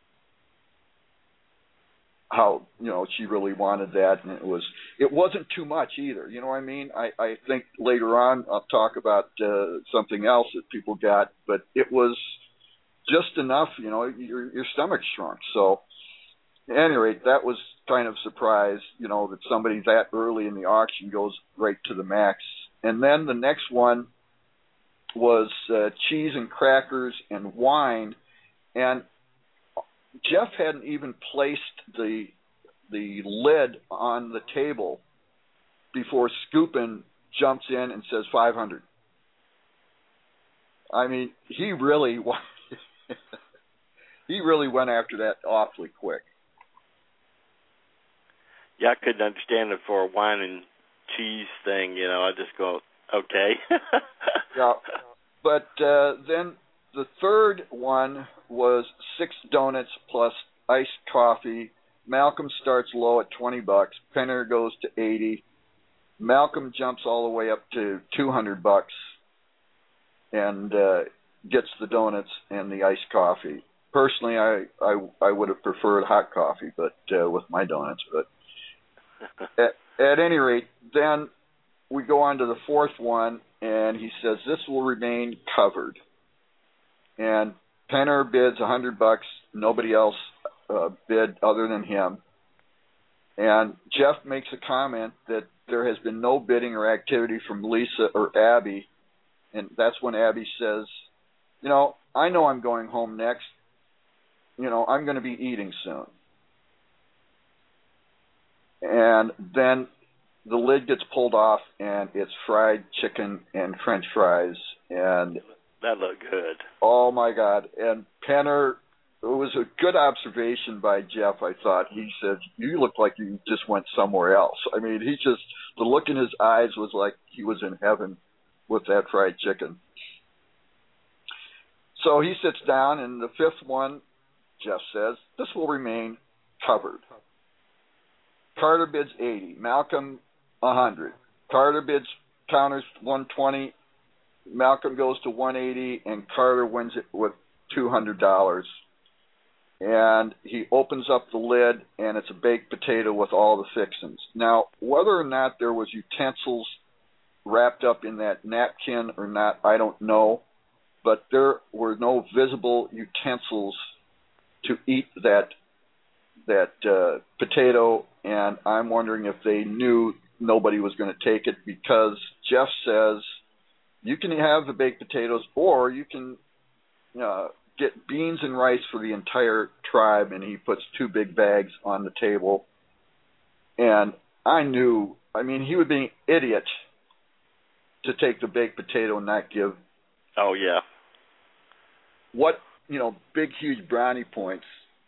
how, you know, she really wanted that. And it, was, it wasn't too much either. You know what I mean? I, I think later on I'll talk about uh, something else that people got. But it was just enough, you know, your, your stomach shrunk. So, at any rate, that was kind of surprise, you know, that somebody that early in the auction goes right to the max. And then the next one was uh, cheese and crackers and wine. And Jeff hadn't even placed the the lid on the table before Scoopin jumps in and says five hundred. I mean, he really he really went after that awfully quick. Yeah, I couldn't understand it for a wine and cheese thing. You know, I just go, okay. Yeah, but uh, then the third one was six donuts plus iced coffee. Malcolm starts low at twenty bucks. Penner goes to eighty. Malcolm jumps all the way up to two hundred bucks and uh, gets the donuts and the iced coffee. Personally, I I, I would have preferred hot coffee, but uh, with my donuts. But at, at any rate, then we go on to the fourth one, and he says this will remain covered. And Penner bids a hundred bucks. Nobody else uh, bid other than him. And Jeff makes a comment that there has been no bidding or activity from Lisa or Abby. And that's when Abby says, you know, I know I'm going home next. You know, I'm going to be eating soon. And then the lid gets pulled off, and it's fried chicken and French fries. And that looked good. Oh, my God. And Penner, it was a good observation by Jeff, I thought. He said, you look like you just went somewhere else. I mean, he just, the look in his eyes was like he was in heaven with that fried chicken. So he sits down, and the fifth one, Jeff says, this will remain covered. Carter bids eighty. Malcolm, one hundred. Carter bids, counters one twenty. Malcolm goes to one eighty, and Carter wins it with two hundred dollars. And he opens up the lid, and it's a baked potato with all the fixings. Now, whether or not there was utensils wrapped up in that napkin or not, I don't know. But there were no visible utensils to eat that that uh, potato, and I'm wondering if they knew nobody was going to take it, because Jeff says you can have the baked potatoes or you can uh, get beans and rice for the entire tribe, and he puts two big bags on the table. And I knew, I mean, he would be an idiot to take the baked potato and not give. Oh, yeah. What, you know, big, huge brownie points.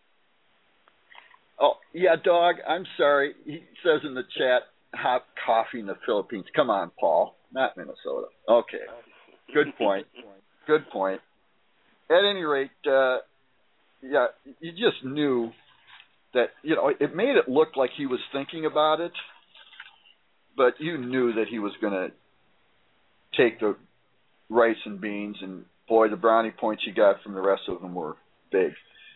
Oh, yeah, dog, I'm sorry. He says in the chat, hot coffee in the Philippines. Come on, Paul, not Minnesota. Okay, good point. Good point. At any rate, uh, yeah, you just knew that, you know, it made it look like he was thinking about it, but you knew that he was going to take the rice and beans, and boy, the brownie points you got from the rest of them were big.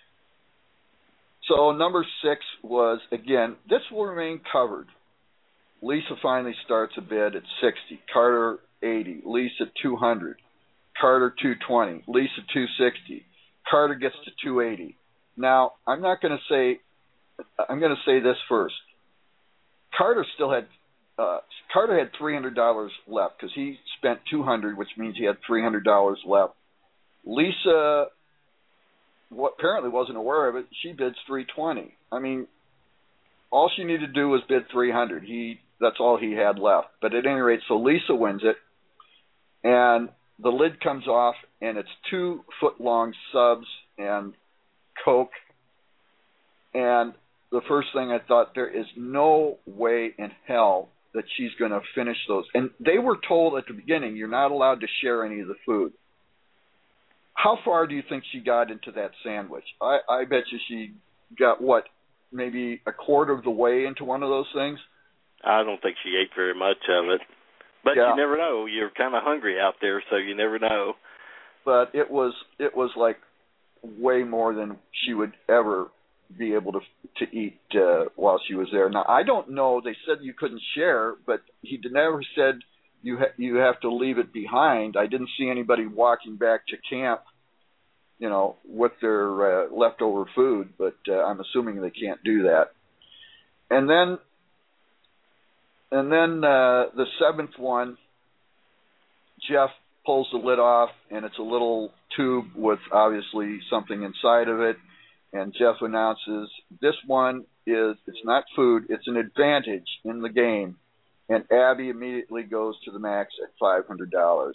So number six was, again, this will remain covered. Lisa finally starts a bid at sixty, Carter eighty, Lisa two hundred, Carter two twenty, Lisa two sixty, Carter gets to two eighty. Now, I'm not going to say, I'm going to say this first. Carter still had, uh, Carter had three hundred dollars left because he spent two hundred dollars, which means he had three hundred dollars left. Lisa, what apparently wasn't aware of it, she bids three twenty. I mean, all she needed to do was bid three hundred. He, that's all he had left. But at any rate, so Lisa wins it, and the lid comes off, and it's two foot long subs and Coke. And the first thing I thought, there is no way in hell that she's going to finish those. And they were told at the beginning, you're not allowed to share any of the food. How far do you think she got into that sandwich? I, I bet you she got, what, maybe a quarter of the way into one of those things? I don't think she ate very much of it. But yeah. You never know. You're kind of hungry out there, so you never know. But it was it was like way more than she would ever be able to to eat uh, while she was there. Now, I don't know. They said you couldn't share, but he never said you ha- you have to leave it behind. I didn't see anybody walking back to camp, you know, with their uh, leftover food, but uh, I'm assuming they can't do that. And then, and then uh, the seventh one, Jeff pulls the lid off, and it's a little tube with obviously something inside of it. And Jeff announces, this one is, it's not food, it's an advantage in the game. And Abby immediately goes to the max at five hundred dollars.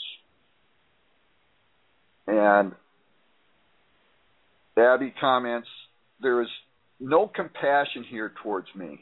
And Abby comments, there is no compassion here towards me.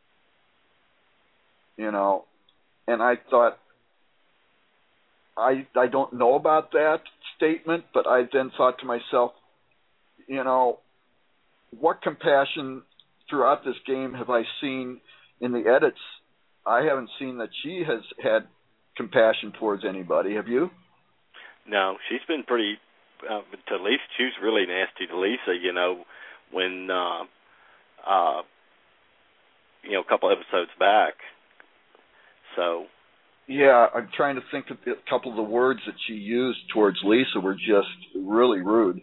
You know, and I thought, I I don't know about that statement, but I then thought to myself, you know, what compassion throughout this game have I seen in the edits? I haven't seen that she has had compassion towards anybody. Have you? No, she's been pretty, uh, to Lisa, she was really nasty to Lisa, you know, when, uh, uh, you know, a couple episodes back. So. Yeah, I'm trying to think of a couple of the words that she used towards Lisa were just really rude.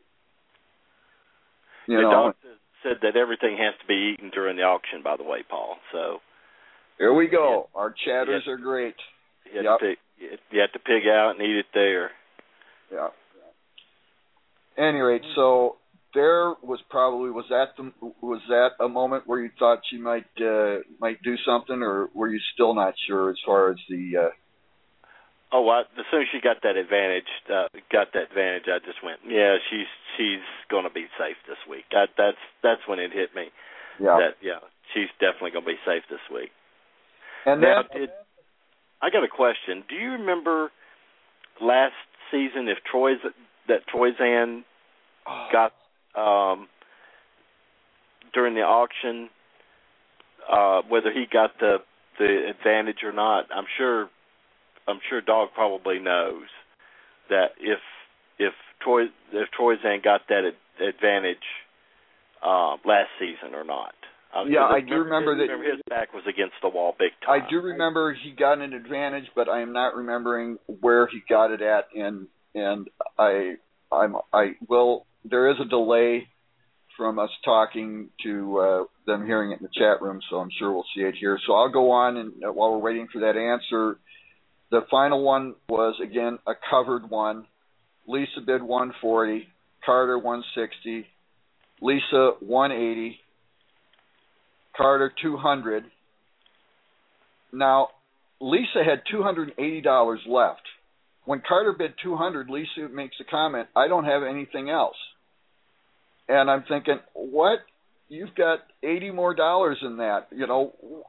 You the know, dog said that everything has to be eaten during the auction, by the way, Paul. So. Here we go. Yeah. Our chatters yeah. are great. You have, yep. to pig, you have to pig out and eat it there. Yeah. At any rate, so there was probably was that the, was that a moment where you thought she might uh, might do something, or were you still not sure as far as the? Uh... Oh, I, as soon as she got that advantage, uh, got that advantage, I just went, yeah, she's she's going to be safe this week. That, that's that's when it hit me. Yeah. That yeah, she's definitely going to be safe this week. And now, then, did, I got a question. Do you remember last season if Troy's that Troyzan oh. got um, during the auction, uh, whether he got the the advantage or not? I'm sure. I'm sure Dog probably knows that if if Troy if Troyzan got that ad, advantage uh, last season or not. Uh, yeah, I remember, do remember that. Remember his back was against the wall big time. I do remember he got an advantage, but I am not remembering where he got it at, and and I I'm I will. There is a delay from us talking to uh, them hearing it in the chat room, so I'm sure we'll see it here. So I'll go on, and uh, while we're waiting for that answer, the final one was again a covered one, Lisa bid one forty, Carter one sixty, Lisa one eighty, Carter two hundred. Now, Lisa had two hundred eighty dollars left. When Carter bid two hundred, Lisa makes a comment, I don't have anything else. And I'm thinking, what? You've got eighty more dollars in that, you know.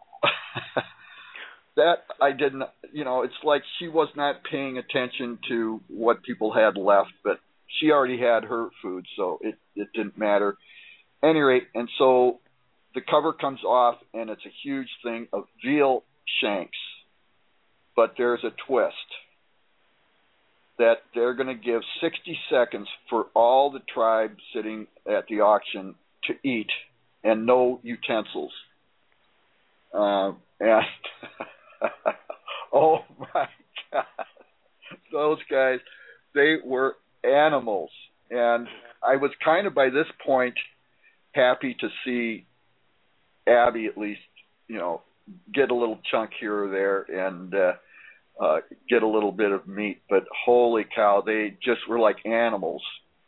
That I didn't, you know, it's like she was not paying attention to what people had left, but she already had her food, so it, it didn't matter. At any rate, and so the cover comes off, and it's a huge thing of veal shanks. But there's a twist that they're going to give sixty seconds for all the tribe sitting at the auction to eat, and no utensils. Uh, and oh my God, those guys, they were animals. And I was kind of by this point happy to see Abby at least, you know, get a little chunk here or there and uh, uh, get a little bit of meat. But holy cow, they just were like animals.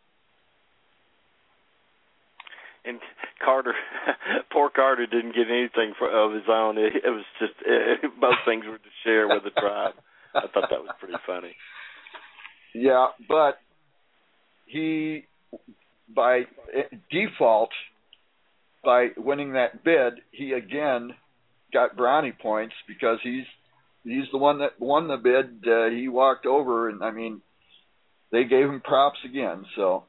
And Carter, poor Carter didn't get anything for, of his own. It, it was just, it, both things were to share with the tribe. I thought that was pretty funny. Yeah, but he, by default, by winning that bid, he again got brownie points because he's he's the one that won the bid. Uh, he walked over, and I mean, they gave him props again. So,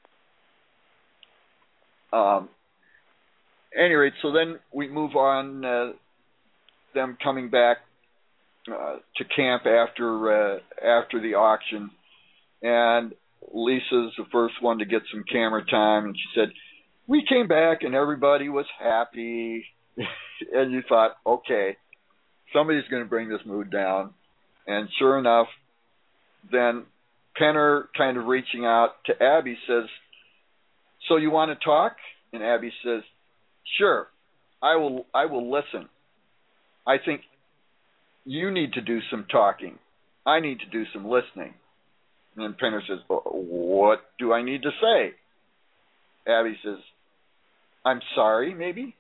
um, at any rate, so then we move on. Uh, them coming back uh, to camp after uh, after the auction, and Lisa's the first one to get some camera time, and she said, we came back and everybody was happy. And you thought, okay, somebody's going to bring this mood down. And sure enough, then Penner, kind of reaching out to Abby, says, so you want to talk? And Abby says, sure, I will I will listen. I think you need to do some talking. I need to do some listening. And then Penner says, what do I need to say? Abby says, I'm sorry, maybe?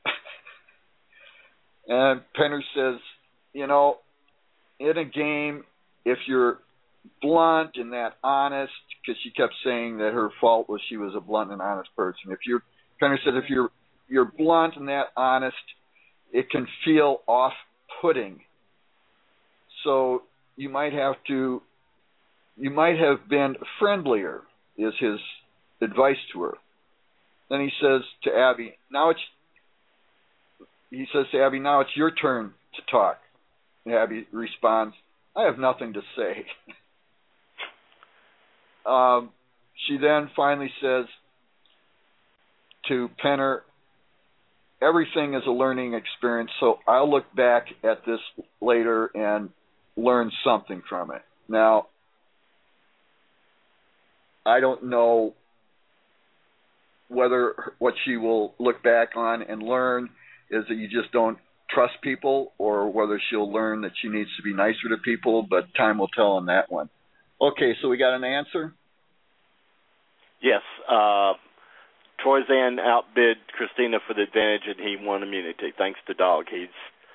And Penner says, you know, in a game, if you're blunt and that honest, because she kept saying that her fault was she was a blunt and honest person. If you're, Penner said, if you're you're blunt and that honest, it can feel off-putting. So you might have to, you might have been friendlier, is his advice to her. Then he says to Abby, now it's, he says to Abby, now it's your turn to talk. And Abby responds, I have nothing to say. um, she then finally says to Penner, everything is a learning experience, so I'll look back at this later and learn something from it. Now, I don't know whether what she will look back on and learn is that you just don't trust people, or whether she'll learn that she needs to be nicer to people, but time will tell on that one. Okay, so we got an answer? Yes. Uh, Troyzan outbid Christina for the advantage, and he won immunity, thanks to Dog. He's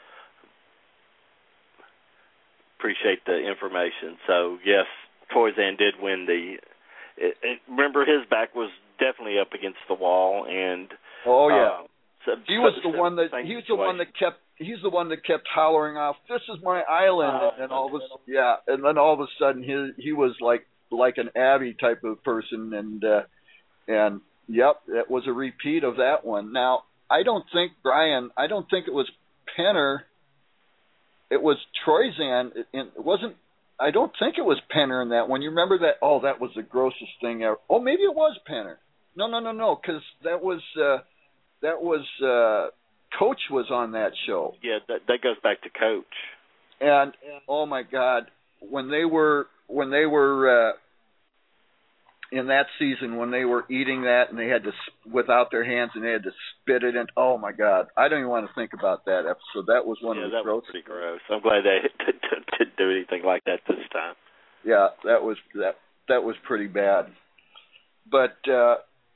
appreciate the information. So, yes, Troyzan did win the it, it, remember, his back was definitely up against the wall, and oh yeah, uh, so, he was the one that he was the one that kept he's the one that kept hollering off, "This is my island," uh, and, and all of a yeah, and then all of a sudden he he was like like an Abby type of person, and uh, and yep, that was a repeat of that one. Now I don't think Brian, I don't think it was Penner, it was Troyzan. It, it wasn't. I don't think it was Penner in that one. You remember that? Oh, that was the grossest thing ever. Oh, maybe it was Penner. No, no, no, no, because that was uh, that was uh, Coach was on that show. Yeah, that that goes back to Coach. And oh my God, when they were when they were uh, in that season, when they were eating that and they had to without their hands and they had to spit it in. Oh my God, I don't even want to think about that episode. That was one yeah, of the that gross. was pretty gross. I'm glad they didn't do anything like that this time. Yeah, that was that that was pretty bad. But uh,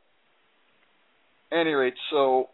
at any rate, so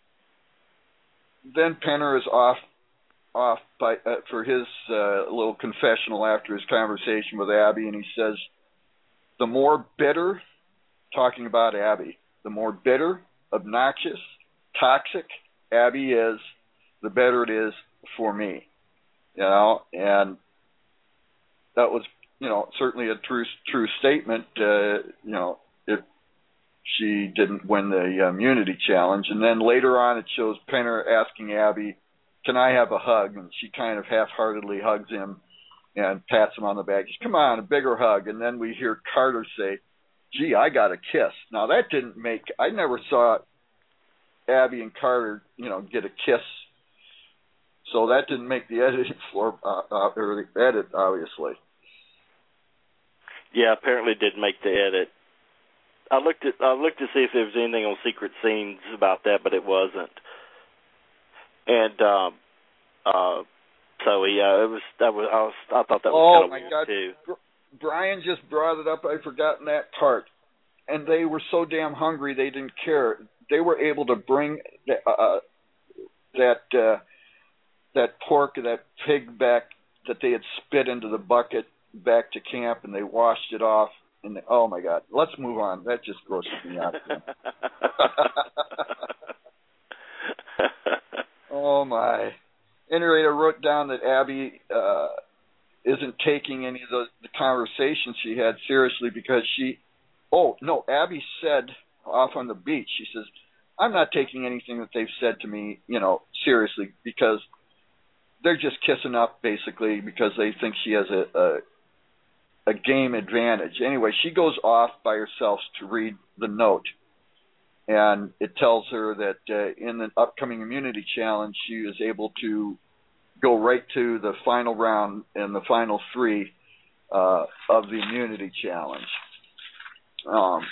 then Penner is off off by uh, for his uh, little confessional after his conversation with Abby, and he says, the more bitter, talking about Abby, the more bitter, obnoxious, toxic Abby is, the better it is for me. You know, and that was, you know, certainly a true true statement. Uh, you know, if she didn't win the immunity challenge, and then later on it shows Penner asking Abby, "Can I have a hug?" And she kind of half-heartedly hugs him and pats him on the back. She says, "Come on, a bigger hug." And then we hear Carter say, "Gee, I got a kiss." Now that didn't make. I never saw Abby and Carter, you know, get a kiss. So that didn't make the editing floor uh, uh, or the edit, obviously. Yeah, apparently didn't make the edit. I looked at I looked to see if there was anything on Secret Scenes about that, but it wasn't. And um, uh, so yeah, it was that was I was I thought that was oh kind of my weird God. too. Br- Brian just brought it up. I'd forgotten that part. And they were so damn hungry they didn't care. They were able to bring uh, that uh, that pork, that pig back that they had spit into the bucket back to camp, and they washed it off. And they, oh my God, let's move on. That just grosses me out. Oh my. Anyway, I wrote down that Abby uh, isn't taking any of the, the conversations she had seriously because she. Oh no, Abby said off on the beach. She says, "I'm not taking anything that they've said to me, you know, seriously because they're just kissing up basically because they think she has a, a a game advantage." Anyway, she goes off by herself to read the note, and it tells her that uh, in the upcoming immunity challenge, she is able to go right to the final round and the final three uh, of the immunity challenge. Um,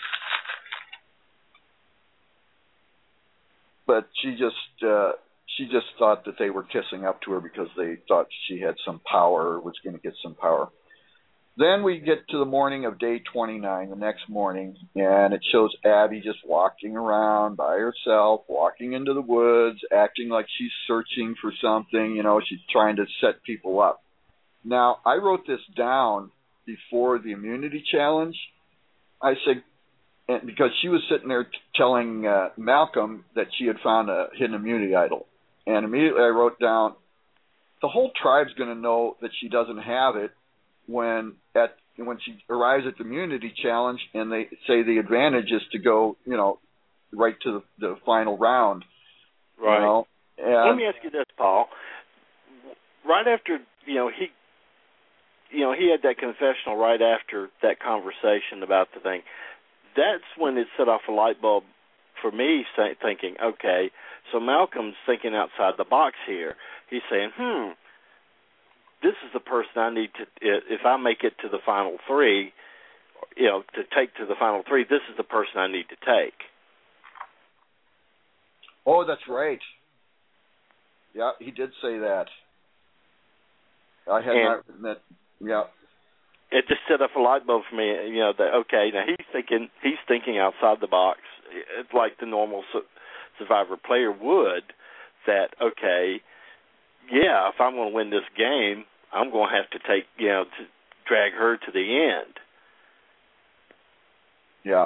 but she just uh, she just thought that they were kissing up to her because they thought she had some power, or was going to get some power. Then we get to the morning of day twenty-nine, the next morning, and it shows Abby just walking around by herself, walking into the woods, acting like she's searching for something. You know, she's trying to set people up. Now, I wrote this down before the immunity challenge. I said, and because she was sitting there t- telling uh, Malcolm that she had found a hidden immunity idol. And immediately I wrote down, the whole tribe's going to know that she doesn't have it when at when she arrives at the immunity challenge and they say the advantage is to go, you know, right to the, the final round. Right. You know? And let me ask you this, Paul. Right after, you know, he you know, he had that confessional right after that conversation about the thing. That's when it set off a light bulb for me, say, thinking, okay, so Malcolm's thinking outside the box here. He's saying, hmm, this is the person I need to, if I make it to the final three, you know, to take to the final three, this is the person I need to take. Oh, that's right. Yeah, he did say that. I had and, not written that. Yeah. It just set up a light bulb for me, you know, that, okay, now he's thinking he's thinking outside the box, like the normal su- Survivor player would, that, okay, yeah, if I'm going to win this game, I'm going to have to take, you know, to drag her to the end. Yeah.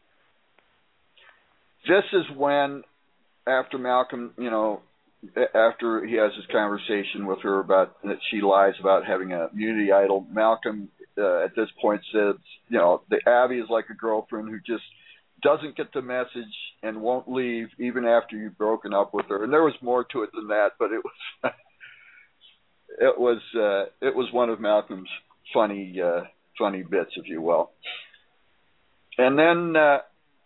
This is when, after Malcolm, you know, after he has his conversation with her about that she lies about having a immunity idol, Malcolm uh, at this point says, you know, the Abby is like a girlfriend who just doesn't get the message and won't leave even after you've broken up with her. And there was more to it than that, but it was it was uh, it was one of Malcolm's funny uh, funny bits, if you will. And then uh,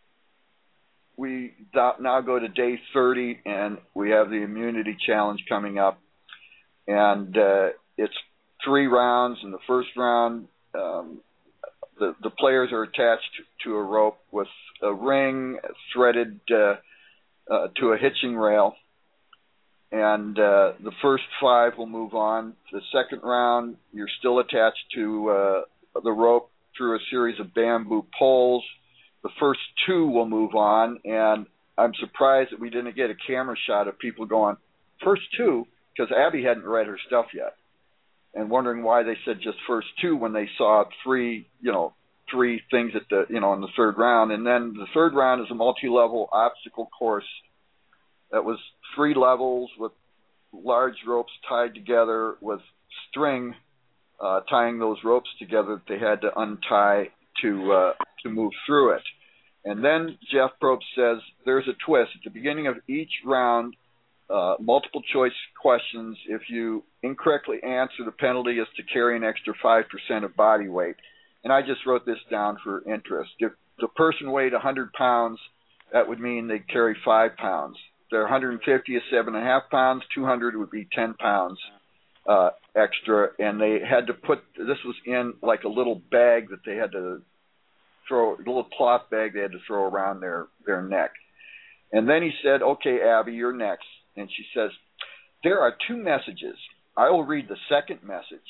we now go to day thirty, and we have the immunity challenge coming up. And uh, it's three rounds. In the first round, um, the, the players are attached to a rope with a ring threaded uh, uh, to a hitching rail. And uh, the first five will move on. The second round, you're still attached to uh, the rope through a series of bamboo poles. The first two will move on, and I'm surprised that we didn't get a camera shot of people going, first two, because Abby hadn't read her stuff yet, and wondering why they said just first two when they saw three, you know, three things at the, you know, in the third round. And then the third round is a multi-level obstacle course that was three levels with large ropes tied together with string uh, tying those ropes together that they had to untie to uh, to move through it. And then Jeff Probst says there's a twist. At the beginning of each round, uh, multiple choice questions, if you incorrectly answer, the penalty is to carry an extra five percent of body weight. And I just wrote this down for interest. If the person weighed one hundred pounds, that would mean they'd carry five pounds. If they're one hundred fifty is seven and a half pounds, two hundred would be ten pounds uh, extra. And they had to put, this was in like a little bag that they had to throw, a little cloth bag they had to throw around their, their neck. And then he said, okay, Abby, you're next. And she says, there are two messages. I will read the second message.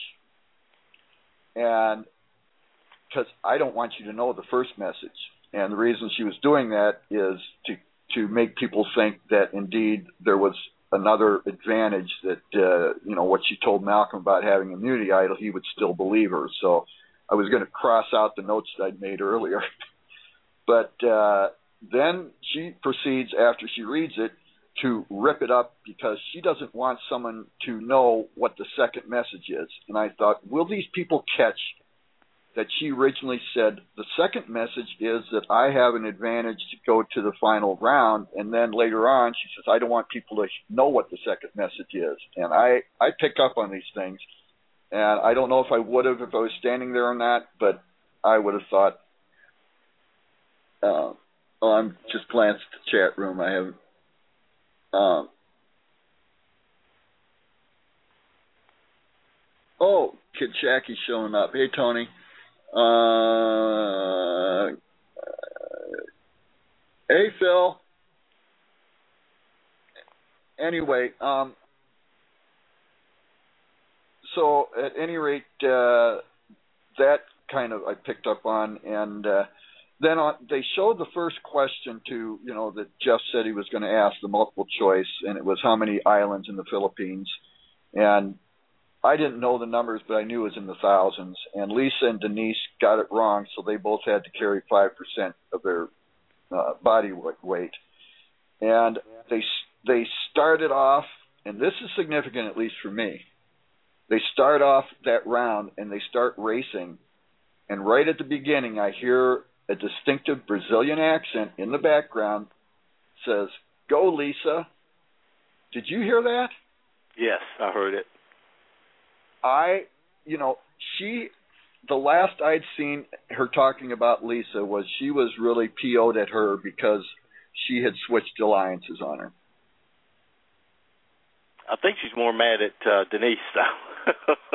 And because I don't want you to know the first message. And the reason she was doing that is to to make people think that indeed there was another advantage that, uh, you know, what she told Malcolm about having immunity idol, he would still believe her. So I was going to cross out the notes that I'd made earlier. But uh, then she proceeds, after she reads it, to rip it up because she doesn't want someone to know what the second message is. And I thought, will these people catch that she originally said the second message is that I have an advantage to go to the final round, and then later on she says I don't want people to know what the second message is. And I, I pick up on these things, and I don't know if I would have if I was standing there or not, but I would have thought, uh, oh, I'm just glanced at the chat room. I have um, oh, Kid Shacky's showing up. Hey, Tony. Uh, hey, Phil. Anyway, um, so at any rate, uh, that kind of I picked up on, and uh, then on, they showed the first question to, you know, that Jeff said he was going to ask, the multiple choice, and it was how many islands in the Philippines, and I didn't know the numbers, but I knew it was in the thousands. And Lisa and Denise got it wrong, so they both had to carry five percent of their uh, body weight. And they they started off, and this is significant at least for me. They start off that round, and they start racing. And right at the beginning, I hear a distinctive Brazilian accent in the background says, "Go, Lisa." Did you hear that? Yes, I heard it. I, you know, she, the last I'd seen her talking about Lisa was she was really P O'd at her because she had switched alliances on her. I think she's more mad at uh, Denise, though.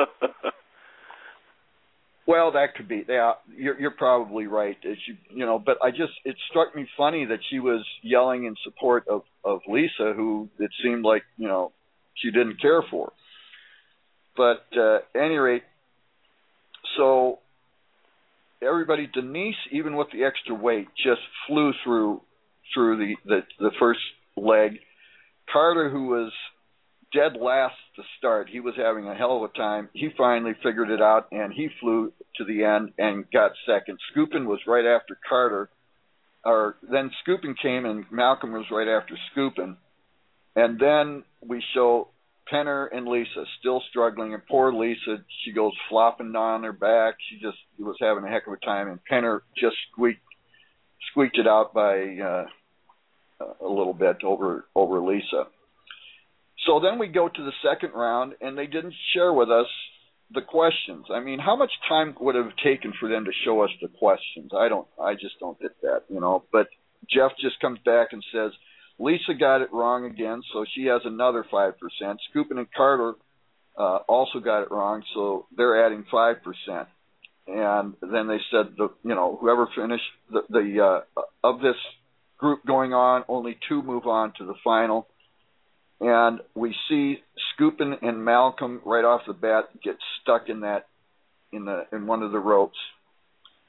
Well, that could be. Yeah, you're, you're probably right. As you, you know, but I just, it struck me funny that she was yelling in support of, of Lisa, who it seemed like, you know, she didn't care for. But uh, at any rate, so everybody, Denise, even with the extra weight, just flew through through the, the, the first leg. Carter, who was dead last to start, he was having a hell of a time. He finally figured it out, and he flew to the end and got second. Skupin was right after Carter. Or then Skupin came, and Malcolm was right after Skupin. And then we show Penner and Lisa still struggling, and poor Lisa, she goes flopping down on her back. She just was having a heck of a time, and Penner just squeaked squeaked it out by uh, a little bit over over Lisa. So then we go to the second round, and they didn't share with us the questions. I mean, how much time would it have taken for them to show us the questions? I don't. I just don't get that, you know. But Jeff just comes back and says, Lisa got it wrong again, so she has another five percent. Skupin and Carter uh, also got it wrong, so they're adding five percent. And then they said, the, you know, whoever finished the, the uh, of this group going on, only two move on to the final. And we see Skupin and Malcolm right off the bat get stuck in that in the in one of the ropes.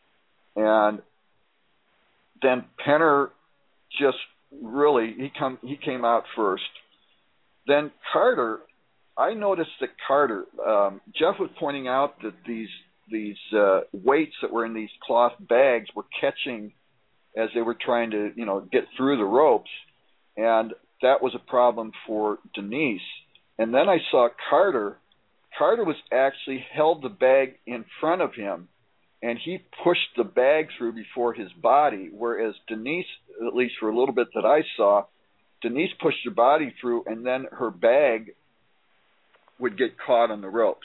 And then Penner just really, he come he came out first. Then Carter, I noticed that Carter, um, Jeff was pointing out that these these uh, weights that were in these cloth bags were catching as they were trying to, you know, get through the ropes, and that was a problem for Denise. And then I saw Carter. Carter was actually held the bag in front of him, and he pushed the bag through before his body, whereas Denise, at least for a little bit that I saw, Denise pushed her body through, and then her bag would get caught on the ropes.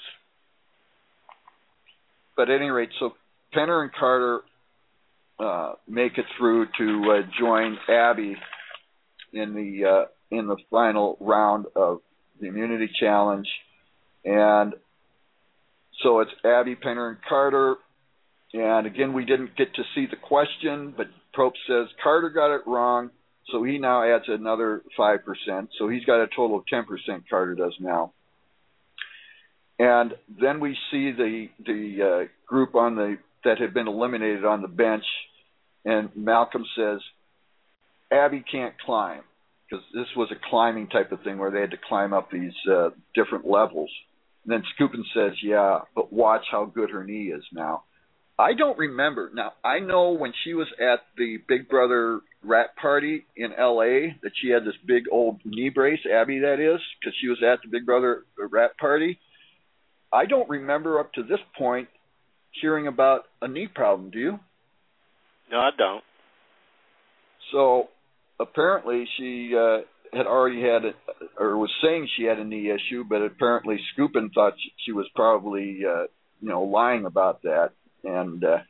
But at any rate, so Penner and Carter uh, make it through to uh, join Abby in the uh, in the final round of the immunity challenge. And so it's Abby, Penner, and Carter. And again, we didn't get to see the question, but Probst says Carter got it wrong, so he now adds another five percent. So he's got a total of ten percent, Carter does now. And then we see the the uh, group on the that had been eliminated on the bench, and Malcolm says, Abby can't climb, because this was a climbing type of thing where they had to climb up these uh, different levels. And then Skupin says, yeah, but watch how good her knee is now. I don't remember. Now, I know when she was at the Big Brother Rat Party in L A that she had this big old knee brace, Abby that is, because she was at the Big Brother Rat Party. I don't remember up to this point hearing about a knee problem. Do you? No, I don't. So apparently she uh, had already had, a, or was saying she had a knee issue, but apparently Skupin thought she, she was probably, uh, you know, lying about that. And uh,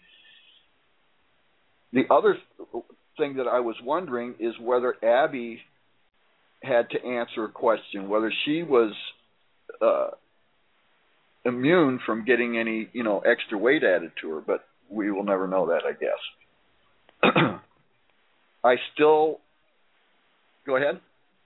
the other thing that I was wondering is whether Abby had to answer a question, whether she was uh, immune from getting any, you know, extra weight added to her, but we will never know that, I guess. I still, go ahead.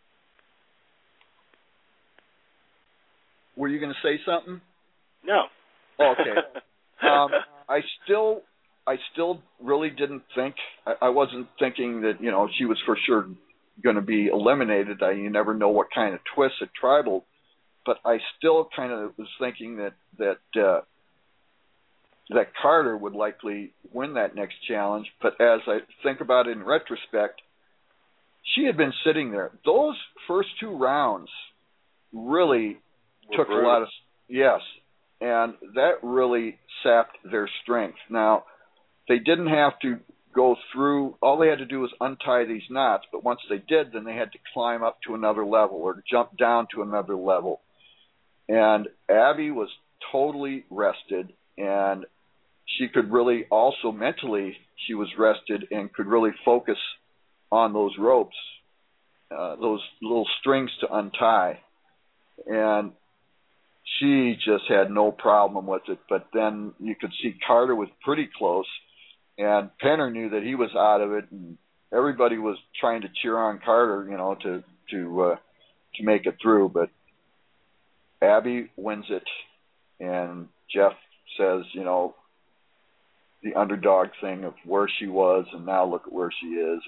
Were you going to say something? No. Okay. um, I still, I still really didn't think, I, I wasn't thinking that, you know, she was for sure going to be eliminated. I, you never know what kind of twists at Tribal, but I still kind of was thinking that, that, uh, that Carter would likely win that next challenge. But as I think about it in retrospect, she had been sitting there. Those first two rounds really Were took brutal. a lot of, yes, and that really sapped their strength. Now, they didn't have to go through, all they had to do was untie these knots, but once they did, then they had to climb up to another level or jump down to another level. And Abby was totally rested, and she could really also mentally, she was rested and could really focus on those ropes, uh, those little strings to untie. And she just had no problem with it. But then you could see Carter was pretty close, and Penner knew that he was out of it, and everybody was trying to cheer on Carter, you know, to to uh, to make it through. But Abby wins it, and Jeff says, you know, the underdog thing of where she was, and now look at where she is.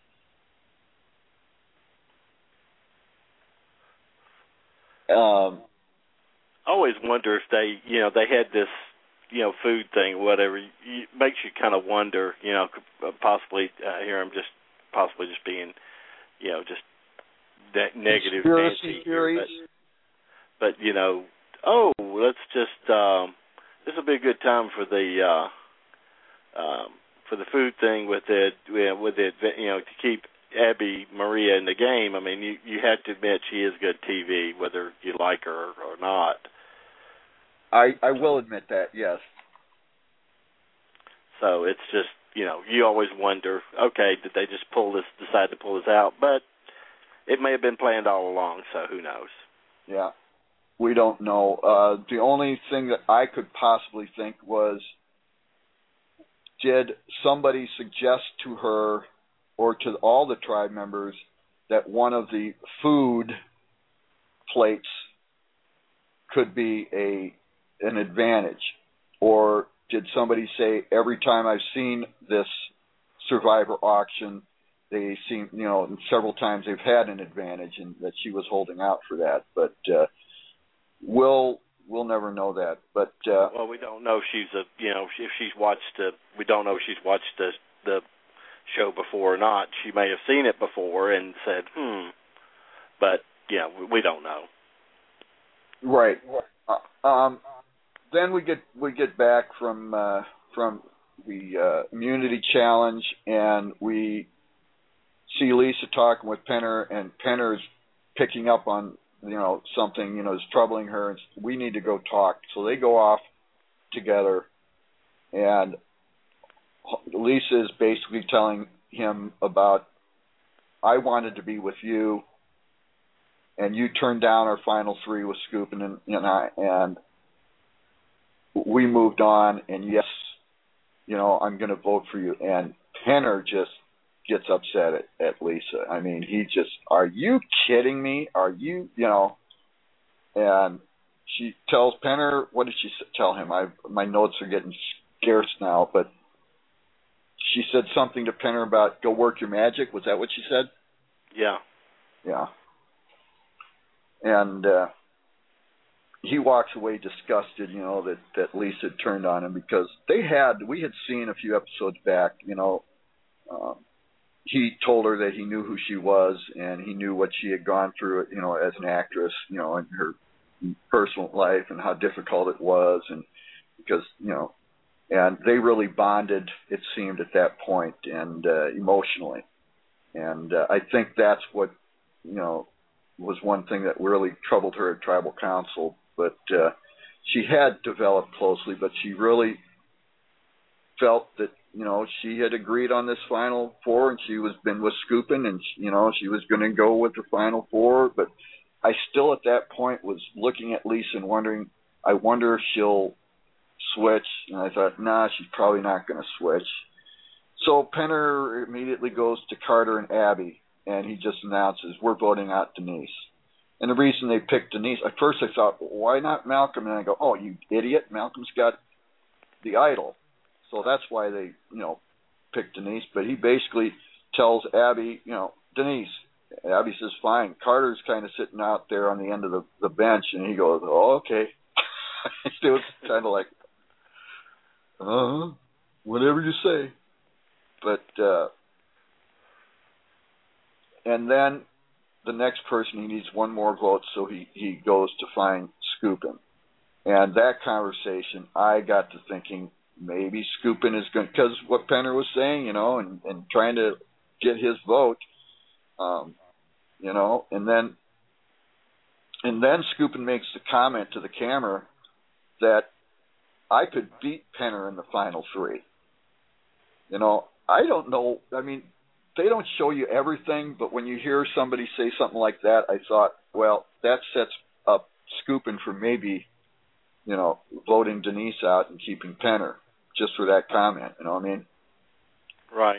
Um, I always wonder if they, you know, they had this, you know, food thing, whatever. It makes you kind of wonder, you know, possibly uh, here I'm just possibly just being, you know, just that negative Nancy here, but, but you know, oh, let's just um, this will be a good time for the uh, um, for the food thing with it, with it, you know, to keep Abby Maria in the game. I mean, you, you have to admit she is good T V, whether you like her or not. I, I will admit that, yes. So it's just, you know, you always wonder, okay, did they just pull this, decide to pull this out? But it may have been planned all along, so who knows? Yeah, we don't know. Uh, the only thing that I could possibly think was, did somebody suggest to her or to all the tribe members that one of the food plates could be a an advantage, or did somebody say every time I've seen this Survivor auction, they seem, you know, several times they've had an advantage, and that she was holding out for that. But uh, we'll we'll never know that. But uh, well, we don't know if she's a, you know, if she's watched the, we don't know if she's watched the the show before or not. She may have seen it before and said, hmm. But yeah, we don't know. Right. Uh, um. Then we get we get back from uh, from the uh, immunity challenge, and we see Lisa talking with Penner, and Penner's picking up on, you know, something, you know, is troubling her, and we need to go talk. So they go off together, and Lisa is basically telling him about, I wanted to be with you, and you turned down our final three with Scoop and, and I, and we moved on, and yes, you know, I'm going to vote for you. And Penner just gets upset at, at Lisa. I mean, he just, are you kidding me? Are you, you know, and she tells Penner, what did she tell him? I my notes are getting scarce now, but she said something to Penner about go work your magic. Was that what she said? Yeah. Yeah. And uh, he walks away disgusted, you know, that, that Lisa had turned on him, because they had, we had seen a few episodes back, you know, um, he told her that he knew who she was, and he knew what she had gone through, you know, as an actress, you know, in her personal life, and how difficult it was, and because, you know, and they really bonded, it seemed, at that point, and uh, emotionally. And uh, I think that's what, you know, was one thing that really troubled her at Tribal Council. But uh, she had developed closely, but she really felt that, you know, she had agreed on this Final Four, and she was been with Scoopin', and, you know, she was going to go with the Final Four. But I still, at that point, was looking at Lisa and wondering, I wonder if she'll switch. And I thought, nah, she's probably not going to switch. So Penner immediately goes to Carter and Abby, and he just announces, we're voting out Denise. And the reason they picked Denise, at first I thought, why not Malcolm? And I go, oh, you idiot, Malcolm's got the idol. So that's why they, you know, picked Denise. But he basically tells Abby, you know, Denise. Abby says, fine. Carter's kind of sitting out there on the end of the, the bench, and he goes, oh, okay. It was kind of like, uh-huh, whatever you say. But, uh, and then the next person, he needs one more vote, so he, he goes to find Scoopin'. And that conversation, I got to thinking, maybe Scoopin' is going, because what Penner was saying, you know, and, and trying to get his vote, um, you know, and then, and then Scoopin' makes the comment to the camera that I could beat Penner in the final three. You know, I don't know, I mean, they don't show you everything, but when you hear somebody say something like that, I thought, well, that sets up Scoopin' for maybe, you know, voting Denise out and keeping Penner, just for that comment, you know what I mean? Right.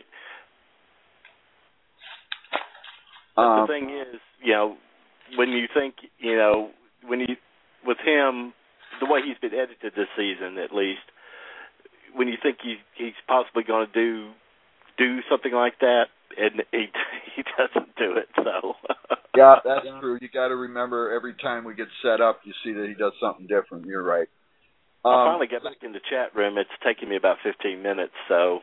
But um, the thing is, you know, when you think, you know, when you, with him, the way he's been edited this season, at least, when you think he, he's possibly going to do do something like that, and he he doesn't do it. So yeah, that's true. You got to remember, every time we get set up, you see that he does something different. You're right. Um, I finally got back in the chat room. It's taking me about fifteen minutes. So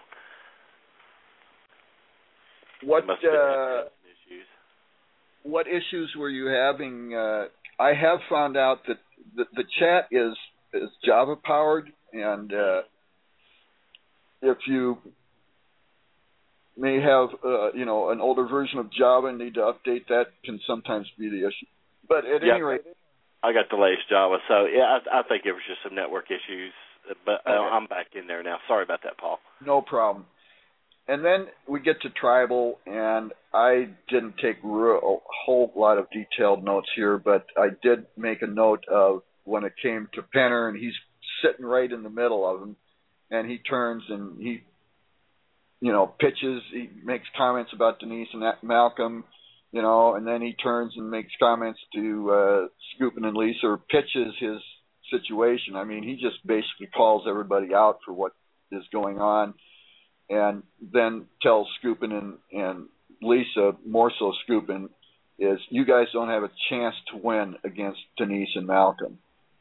what must have uh, issues. What issues were you having? Uh, I have found out that the, the chat is is Java powered, and uh, if you may have, uh, you know, an older version of Java and need to update, that can sometimes be the issue. But at yeah, any rate, I got the latest Java, so yeah, I, I think it was just some network issues. But uh, okay. I'm back in there now. Sorry about that, Paul. No problem. And then we get to Tribal, and I didn't take real, a whole lot of detailed notes here, but I did make a note of when it came to Penner, and he's sitting right in the middle of them, and he turns and he, you know, pitches, he makes comments about Denise and Malcolm, you know, and then he turns and makes comments to uh, Scoopin' and Lisa, or pitches his situation. I mean, he just basically calls everybody out for what is going on, and then tells Skupin and, and Lisa, more so Skupin, is you guys don't have a chance to win against Denise and Malcolm.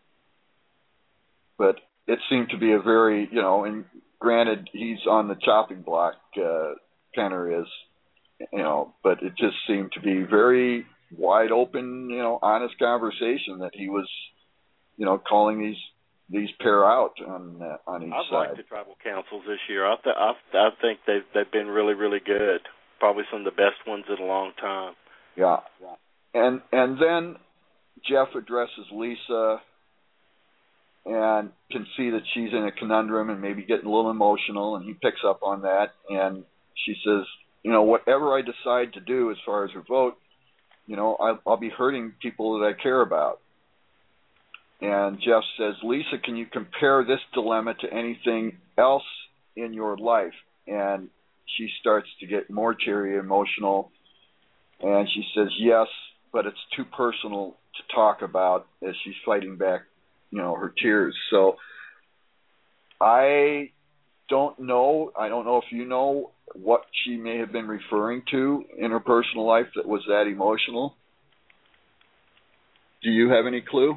But it seemed to be a very, you know, and granted, he's on the chopping block, uh, Penner is, you know, but it just seemed to be very wide open, you know, honest conversation that he was, you know, calling these these pair out on uh, on each I've side. I've liked the tribal councils this year. I, th- I, I think they've they've been really really good. Probably some of the best ones in a long time. Yeah, and and then Jeff addresses Lisa and can see that she's in a conundrum and maybe getting a little emotional, and he picks up on that, and she says, you know, whatever I decide to do as far as her vote, you know, I'll, I'll be hurting people that I care about. And Jeff says, Lisa, can you compare this dilemma to anything else in your life? And she starts to get more cheery, emotional, and she says, yes, but it's too personal to talk about, as she's fighting back, you know, her tears. So I don't know. I don't know if you know what she may have been referring to in her personal life that was that emotional. Do you have any clue?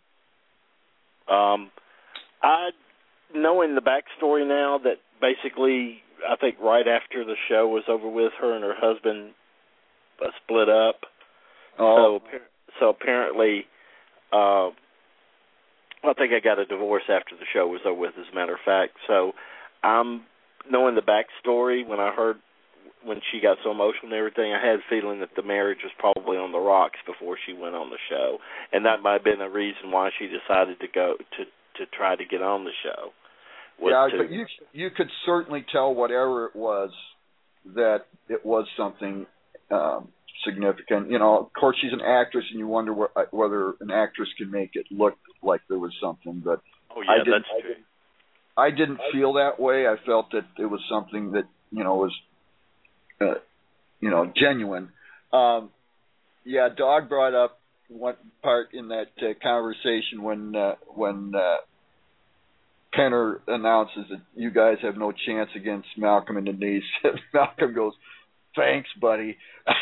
Um, I, knowing the backstory now, that basically I think right after the show was over with, her and her husband uh, split up. Oh. So, so apparently, uh, I think I got a divorce after the show was over with, as a matter of fact. So I'm knowing the backstory. When I heard when she got so emotional and everything, I had a feeling that the marriage was probably on the rocks before she went on the show, and that might have been a reason why she decided to go to to try to get on the show. Yeah, to, but you you could certainly tell, whatever it was, that it was something um, significant. You know, of course, she's an actress, and you wonder wh- whether an actress can make it look like there was something. But oh yeah, I didn't, that's true. I didn't feel that way. I felt that it was something that, you know, was, uh, you know, genuine. Um, yeah, Dog brought up one part in that uh, conversation when uh, when uh, Penner announces that you guys have no chance against Malcolm and Denise. Malcolm goes, "Thanks, buddy,"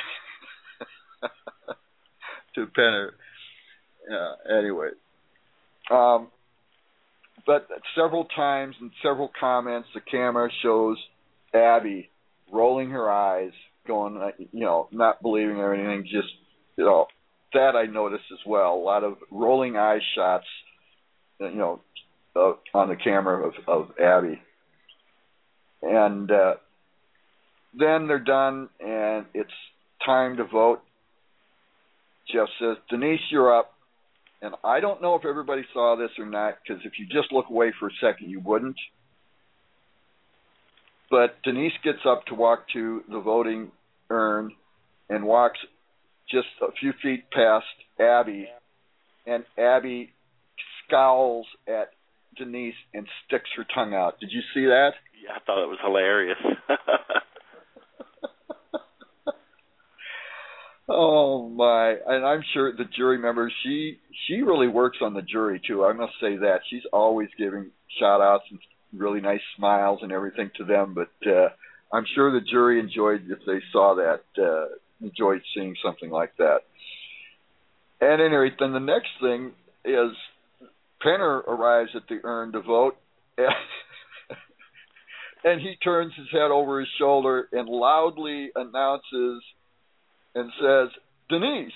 to Penner. Yeah, anyway. Um, but several times in several comments, the camera shows Abby rolling her eyes, going, you know, not believing or anything. Just, you know, that I noticed as well. A lot of rolling eye shots, you know, uh, on the camera of, of Abby. And uh, then they're done, and it's time to vote. Jeff says, Denise, you're up. And I don't know if everybody saw this or not, because if you just look away for a second, you wouldn't. But Denise gets up to walk to the voting urn and walks just a few feet past Abby, and Abby scowls at Denise and sticks her tongue out. Did you see that? Yeah, I thought it was hilarious. Oh my! And I'm sure the jury members, she she really works on the jury too. I must say that she's always giving shout outs and really nice smiles and everything to them. But uh, I'm sure the jury enjoyed, if they saw that, uh, enjoyed seeing something like that. At any rate, then the next thing is Penner arrives at the urn to vote, and, and he turns his head over his shoulder and loudly announces and says, Denise.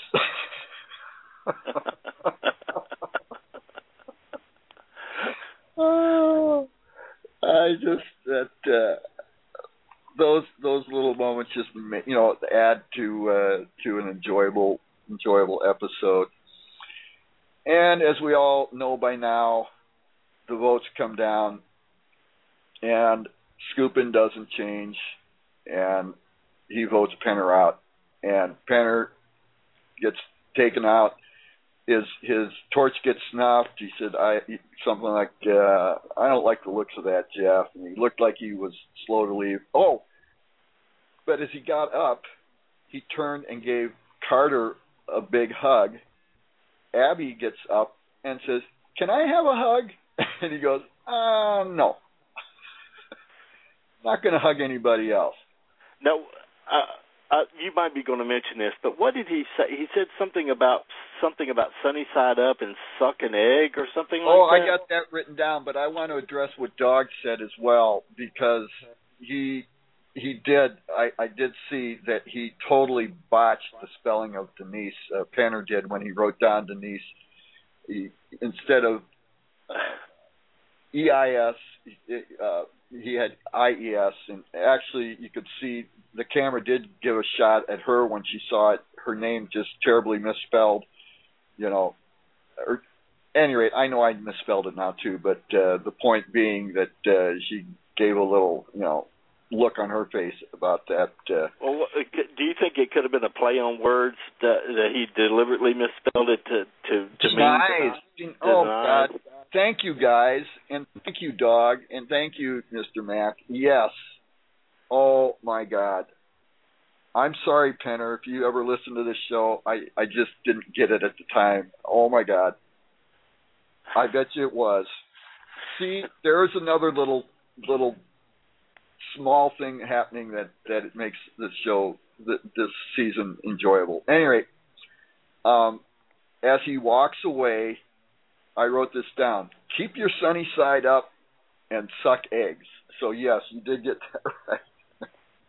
Oh, I just that uh, those those little moments just, you know, add to uh, to an enjoyable enjoyable episode. And as we all know by now, the votes come down, and Skupin doesn't change, and he votes Penner out. And Penner gets taken out. His his torch gets snuffed. He said, "I something like uh, I don't like the looks of that, Jeff." And he looked like he was slow to leave. Oh, but as he got up, he turned and gave Carter a big hug. Abby gets up and says, can I have a hug? And he goes, uh, no. Not going to hug anybody else. No, uh, uh, you might be going to mention this, but what did he say? He said something about something about sunny side up and suck an egg or something like oh, that. Oh, I got that written down, but I want to address what Dog said as well, because he he did. I, I did see that he totally botched the spelling of Denise. Uh, Penner did when he wrote down Denise. He, instead of E I S, uh, he had I E S, and actually you could see the camera did give a shot at her when she saw it. Her name just terribly misspelled, you know. Or, at any rate, I know I misspelled it now too, but uh, the point being that uh, she gave a little, you know, look on her face about that. Uh, well, do you think it could have been a play on words that, that he deliberately misspelled it to to, to nice. mean? Oh God! Thank you guys, and thank you, Dog, and thank you, Mister Mack. Yes. Oh my God. I'm sorry, Penner, if you ever listen to this show. I I just didn't get it at the time. Oh my God. I bet you it was. See, there's another little little. small thing happening that, that it makes this show, this season, enjoyable. Anyway, um, as he walks away, I wrote this down. Keep your sunny side up and suck eggs. So, yes, you did get that right.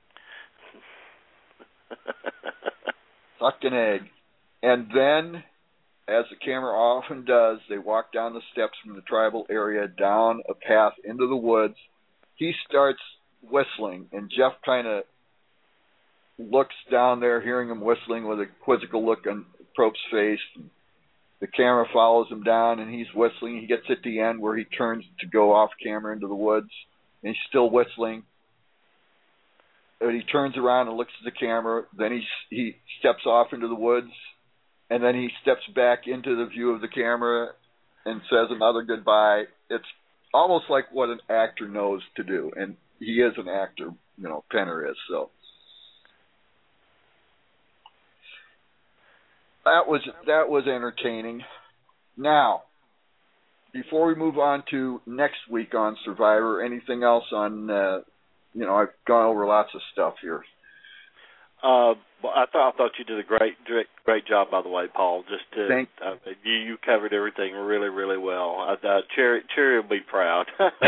Suck an egg. And then, as the camera often does, they walk down the steps from the tribal area down a path into the woods. He starts whistling, and Jeff kind of looks down there, hearing him whistling with a quizzical look on Probst's face. The camera follows him down, and he's whistling. He gets at the end where he turns to go off camera into the woods, and he's still whistling. But he turns around and looks at the camera. Then he he steps off into the woods, and then he steps back into the view of the camera and says another goodbye. It's almost like what an actor knows to do, and he is an actor, you know, Penner is, so. That was that was entertaining. Now, before we move on to next week on Survivor, anything else on, uh, you know, I've gone over lots of stuff here. Uh, well, I thought I thought you did a great great, great job, by the way, Paul. Just to, Thank uh, you you covered everything really really well. Uh, uh, Cherry Cherry will be proud.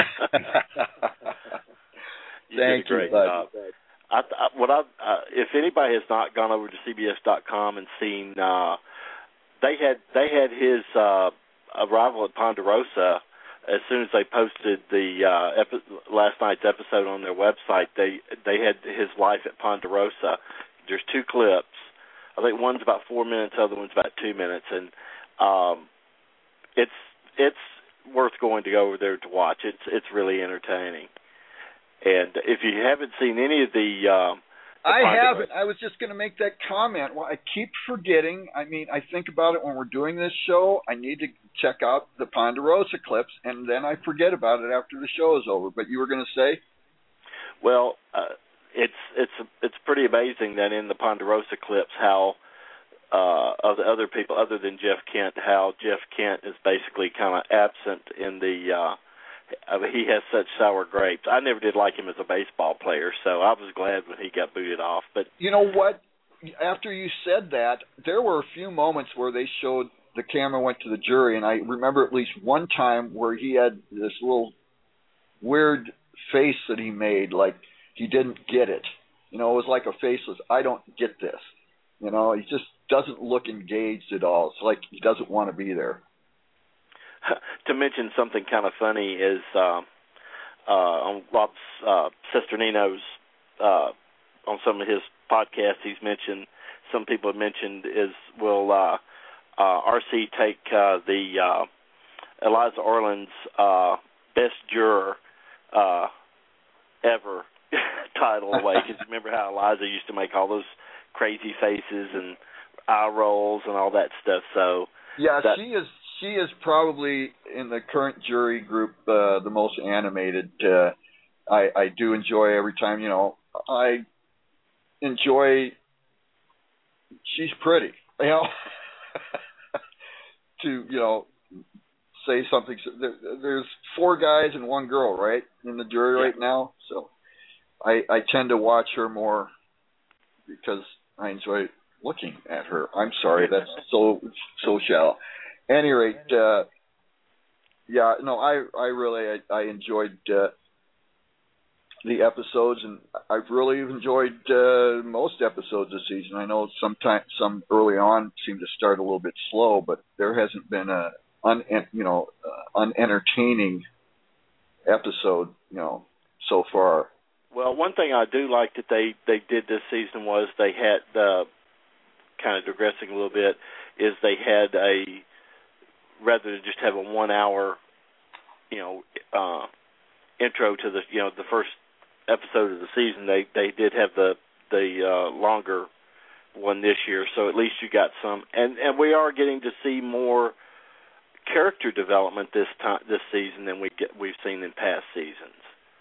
you Thank did a great you, bud. job. I, I, what I, uh, if anybody has not gone over to C B S dot com and seen, uh, they had they had his uh, arrival at Ponderosa. As soon as they posted the uh, epi- last night's episode on their website, they they had his life at Ponderosa. There's two clips. I think one's about four minutes, the other one's about two minutes, and um, it's it's worth going to go over there to watch. It's it's really entertaining. And if you haven't seen any of the, uh, the I Ponderosa, haven't. I was just going to make that comment. Well, I keep forgetting. I mean, I think about it when we're doing this show. I need to check out the Ponderosa clips, and then I forget about it after the show is over. But you were going to say? Well, uh, it's it's it's pretty amazing that in the Ponderosa clips how uh, of the other people other than Jeff Kent, how Jeff Kent is basically kind of absent in the. Uh, I mean, he has such sour grapes. I never did like him as a baseball player, so I was glad when he got booted off. But you know what? After you said that, there were a few moments where they showed the camera went to the jury, and I remember at least one time where he had this little weird face that he made, like he didn't get it. You know, it was like a faceless, I don't get this. You know, he just doesn't look engaged at all. It's like he doesn't want to be there. To mention something kind of funny is uh, uh, on Rob uh, Cesternino's, uh, on some of his podcasts, he's mentioned, some people have mentioned is, will uh, uh, R C take uh, the uh, Eliza Orland's uh, best juror uh, ever title away? Because remember how Eliza used to make all those crazy faces and eye rolls and all that stuff. So yeah, that, she is. She is probably in the current jury group uh, the most animated. Uh, I, I do enjoy every time. You know, I enjoy. She's pretty. You know, to you know, say something. There, there's four guys and one girl, right, in the jury yeah. right now. So I, I tend to watch her more because I enjoy looking at her. I'm sorry, that's so so shallow. At any rate, uh, yeah, no, I I really I, I enjoyed uh, the episodes, and I've really enjoyed uh, most episodes this season. I know sometimes some early on seem to start a little bit slow, but there hasn't been a un you know uh, unentertaining episode you know so far. Well, one thing I do like that they they did this season was they had uh, kind of digressing a little bit is they had a rather than just have a one hour you know uh, intro to the you know the first episode of the season, they they did have the the uh, longer one this year, so at least you got some, and and we are getting to see more character development this time this season than we get we've seen in past seasons.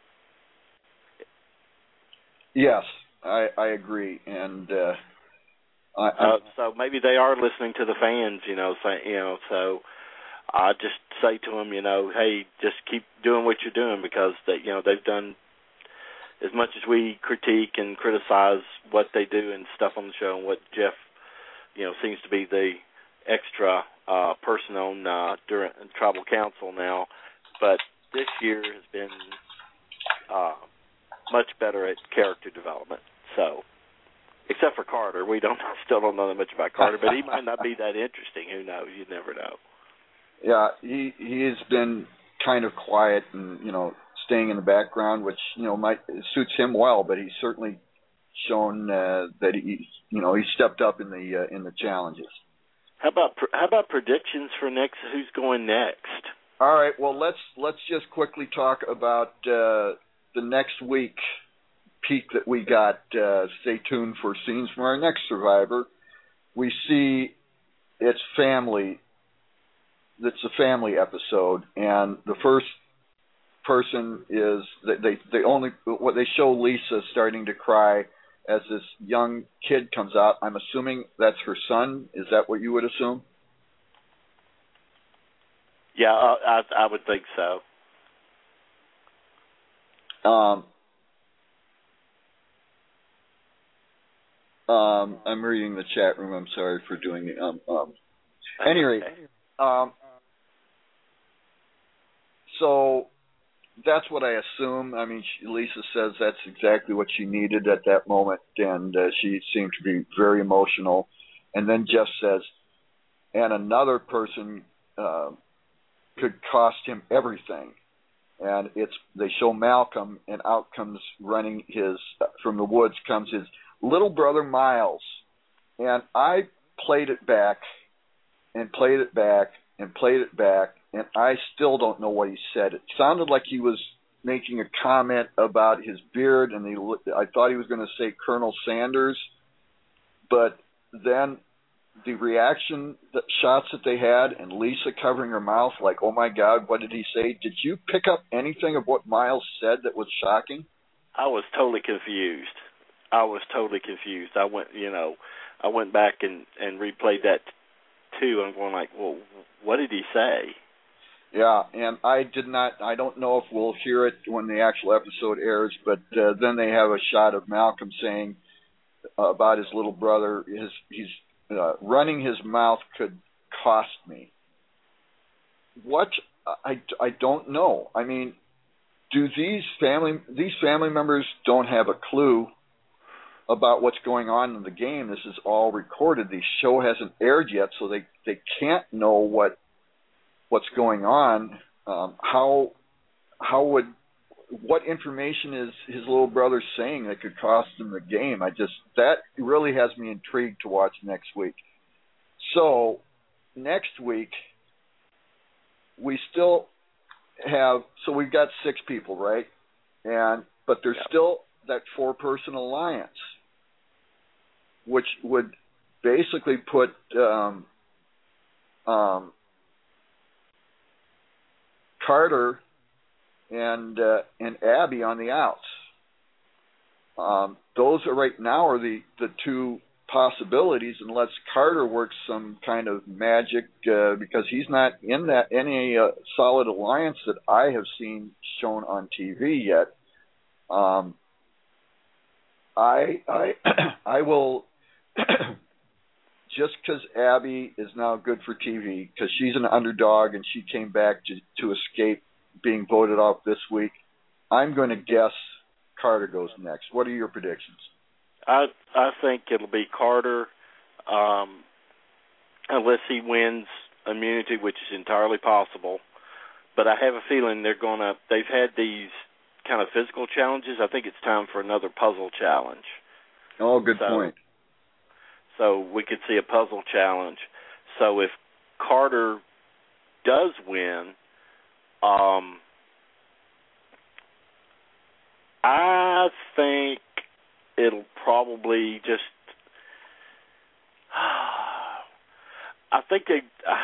Yes, I I agree, and uh, I, uh, so maybe they are listening to the fans, you know, say, you know, so I just say to them, you know, hey, just keep doing what you're doing because they, you know, they've done. As much as we critique and criticize what they do and stuff on the show, and what Jeff, you know, seems to be the extra uh, person on uh, during Tribal Council now, but this year has been uh, much better at character development. So, except for Carter, we don't still don't know that much about Carter, but he might not be that interesting. Who knows? You never know. Yeah, he he has been kind of quiet and you know. staying in the background, which you know might suits him well, but he's certainly shown uh, that he, you know, he stepped up in the uh, in the challenges. How about how about predictions for next? Who's going next? All right, well let's let's just quickly talk about uh, the next week peek that we got. Uh, stay tuned for scenes from our next Survivor. We see it's family. It's a family episode, and the first person is that they they only what they show Lisa starting to cry as this young kid comes out. I'm assuming that's her son. Is that what you would assume? Yeah, I I, I would think so. Um, um, I'm reading the chat room. I'm sorry for doing it. Um, um, anyway, um, so. That's what I assume. I mean, she, Lisa says that's exactly what she needed at that moment, and uh, she seemed to be very emotional. And then Jeff says, and another person uh, could cost him everything. And it's they show Malcolm, and out comes running his, from the woods comes his little brother Miles. And I played it back and played it back and played it back, and I still don't know what he said. It sounded like he was making a comment about his beard, and he, I thought he was going to say Colonel Sanders, but then the reaction, the shots that they had, and Lisa covering her mouth like, oh my God, what did he say? Did you pick up anything of what Miles said that was shocking? I was totally confused. I was totally confused. I went, you know, I went back and, and replayed that too. I'm going like, well, what did he say? Yeah, and I did not, I don't know if we'll hear it when the actual episode airs, but uh, then they have a shot of Malcolm saying uh, about his little brother, his, he's uh, running his mouth could cost me. What? I, I don't know. I mean, do these family, these family members don't have a clue about what's going on in the game? This is all recorded. The show hasn't aired yet, so they, they can't know what what's going on. Um, how how would what information is his little brother saying that could cost him the game? I just that really has me intrigued to watch next week. So next week we still have so we've got six people, right? And but there's yeah. still that four-person alliance, which would basically put um, um, Carter and uh, and Abby on the outs. Um, those are right now are the, the two possibilities unless Carter works some kind of magic uh, because he's not in that any uh, solid alliance that I have seen shown on T V yet. Um, I I I will just because Abby is now good for T V because she's an underdog and she came back to to escape being voted off this week. I'm going to guess Carter goes next. What are your predictions? I I think it'll be Carter, um, unless he wins immunity, which is entirely possible. But I have a feeling they're gonna. They've had these kind of physical challenges. I think it's time for another puzzle challenge. Oh, good so, point. So we could see a puzzle challenge. So if Carter does win, um, I think it'll probably just. I think they. Uh,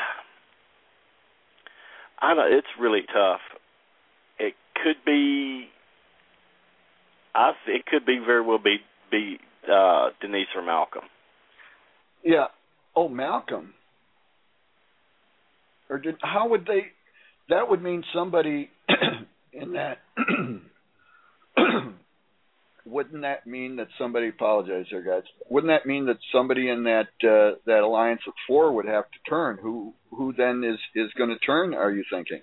I know it's really tough. It could be. I it could be very well be be uh, Denise or Malcolm. Yeah. Oh, Malcolm. Or did how would they? That would mean somebody in that. Wouldn't that mean that somebody? Apologize, there, guys. Wouldn't that mean that somebody in that uh, that alliance of four would have to turn? Who who then is is going to turn? Are you thinking?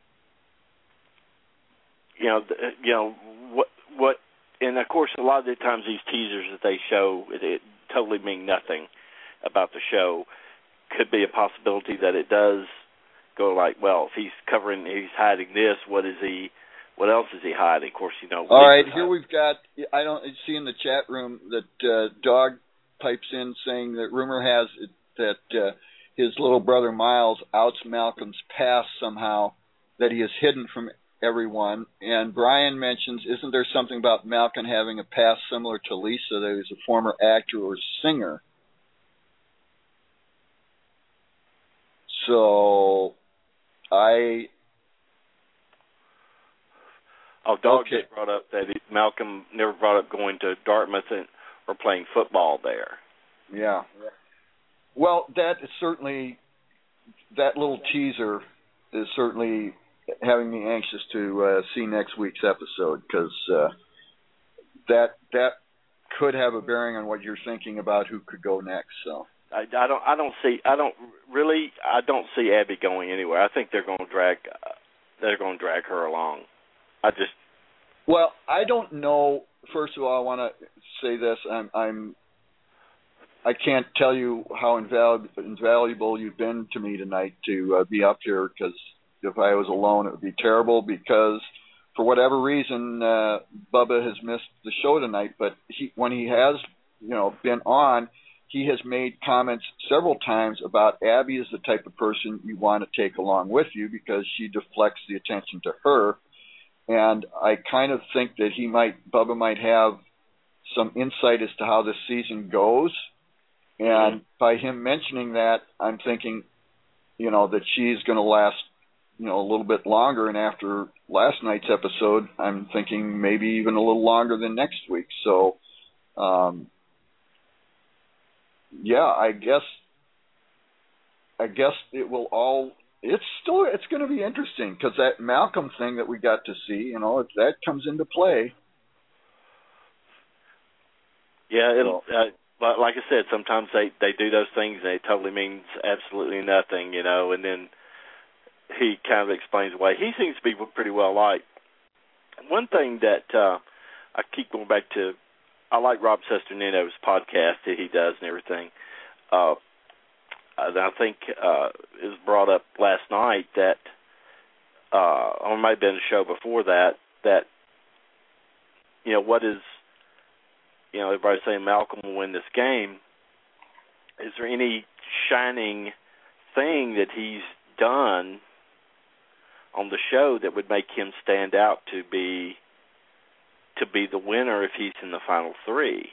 You know, you know what what, and of course, a lot of the times these teasers that they show it, it totally mean nothing about the show. Could be a possibility that it does go like, well, if he's covering, he's hiding this. What is he? What else is he hiding? Of course, you know. All right, here we've got. I don't see in the chat room that uh, Dog pipes in saying that rumor has it that uh, his little brother Miles outs Malcolm's past somehow, that he is hidden from everyone. And Brian mentions, isn't there something about Malcolm having a past similar to Lisa, that he was a former actor or singer? So, I. Oh, Dog okay. just brought up that he, Malcolm never brought up going to Dartmouth and, or playing football there. Yeah. Well, that is certainly, that little teaser is certainly having me anxious to uh, see next week's episode, because uh, that that could have a bearing on what you're thinking about who could go next. So I, I don't I don't see I don't really I don't see Abby going anywhere. I think they're going to drag uh, they're going to drag her along. I just well, I don't know. First of all, I want to say this: I'm, I'm, I can't tell you how invaluable, invaluable you've been to me tonight to uh, be up here. Because if I was alone, it would be terrible. Because for whatever reason, uh, Bubba has missed the show tonight. But he, when he has, you know, been on, he has made comments several times about Abby is the type of person you want to take along with you because she deflects the attention to her. And I kind of think that he might, Bubba might have some insight as to how this season goes. And mm-hmm. by him mentioning that, I'm thinking, you know, that she's going to last, you know, a little bit longer. And after last night's episode, I'm thinking maybe even a little longer than next week. So, um, yeah, I guess, I guess it will all. It's still it's going to be interesting because that Malcolm thing that we got to see, you know, if that comes into play. Yeah, it'll. Uh, but like I said, sometimes they, they do those things and it totally means absolutely nothing, you know. And then he kind of explains away. He seems to be pretty well liked. One thing that uh, I keep going back to, I like Rob Sesternino's podcast that he does and everything. Uh, I think uh, it was brought up last night that, uh, or it might have been a show before that, that, you know, what is, you know, everybody's saying Malcolm will win this game. Is there any shining thing that he's done on the show that would make him stand out to be to be the winner if he's in the final three?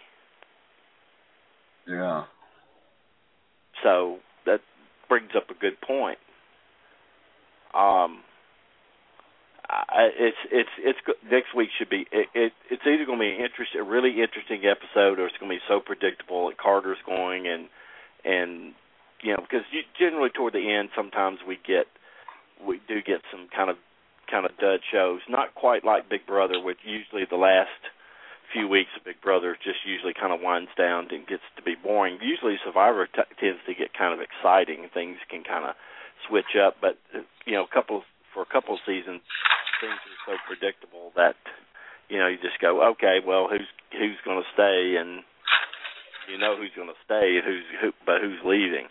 Yeah. So that brings up a good point. Um, I, it's it's it's next week should be it, it it's either going to be an interest, a really interesting episode, or it's going to be so predictable that Carter's going and and you know, because you, generally toward the end sometimes we get we do get some kind of kind of dud shows, not quite like Big Brother, which usually the last few weeks of Big Brother just usually kind of winds down and gets to be boring. Usually Survivor t- tends to get kind of exciting, and things can kind of switch up, but you know, a couple for a couple of seasons, things are so predictable that you know you just go, okay, well, who's who's going to stay, and you know who's going to stay, and who's who, but who's leaving,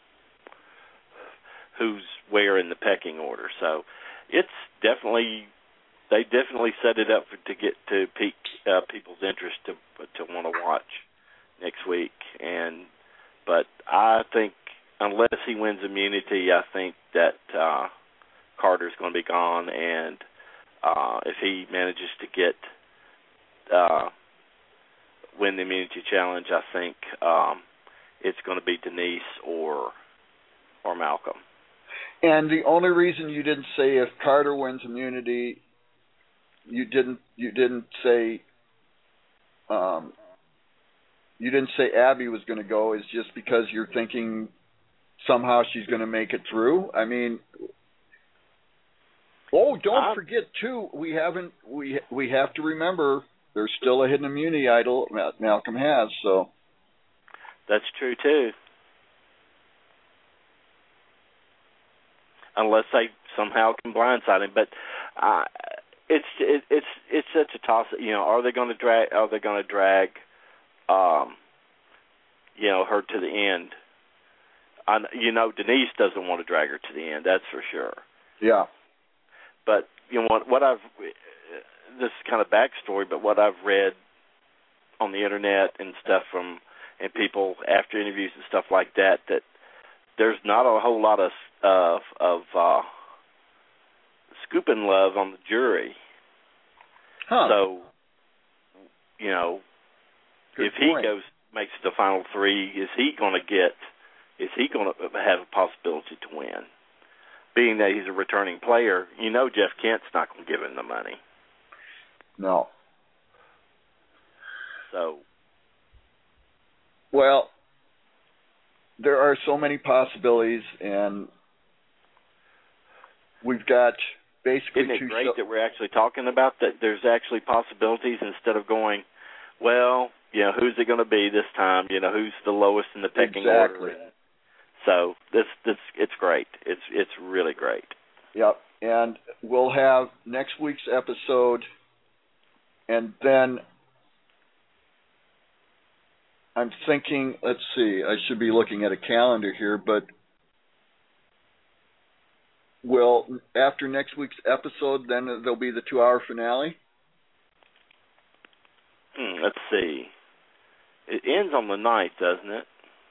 who's where in the pecking order. So it's definitely they definitely set it up for, to get to pique uh, people's interest to to want to watch next week, and but I think unless he wins immunity, I think that. Uh, Carter's going to be gone, and uh, if he manages to get uh, win the immunity challenge, I think um, it's going to be Denise or or Malcolm. And the only reason you didn't say if Carter wins immunity, you didn't you didn't say um, you didn't say Abby was going to go is just because you're thinking somehow she's going to make it through. I mean. Oh, don't uh, forget too. We haven't. We we have to remember there's still a hidden immunity idol Malcolm has. So that's true too. Unless they somehow can blindside him, but uh, it's it, it's it's such a toss. You know, are they going to drag? Are they going to drag? Um, you know, her to the end. I, you know, Denise doesn't want to drag her to the end. That's for sure. Yeah. But you know what? What I've this is kind of backstory, but what I've read on the internet and stuff from and people after interviews and stuff like that, that there's not a whole lot of of, of uh, scooping love on the jury. Huh. So you know, Good if point. he goes makes the final three, is he going to get? Is he going to have a possibility to win? Being that he's a returning player, you know Jeff Kent's not going to give him the money. No. So. Well, there are so many possibilities, and we've got basically Isn't it two great show- that we're actually talking about that there's actually possibilities instead of going, well, you know, who's it going to be this time? You know, who's the lowest in the pecking exactly. order? And so this, this, it's great. It's, it's really great. Yep. And we'll have next week's episode, and then I'm thinking, let's see, I should be looking at a calendar here, but will after next week's episode, then there'll be the two-hour finale? Hmm, let's see. It ends on the ninth, doesn't it?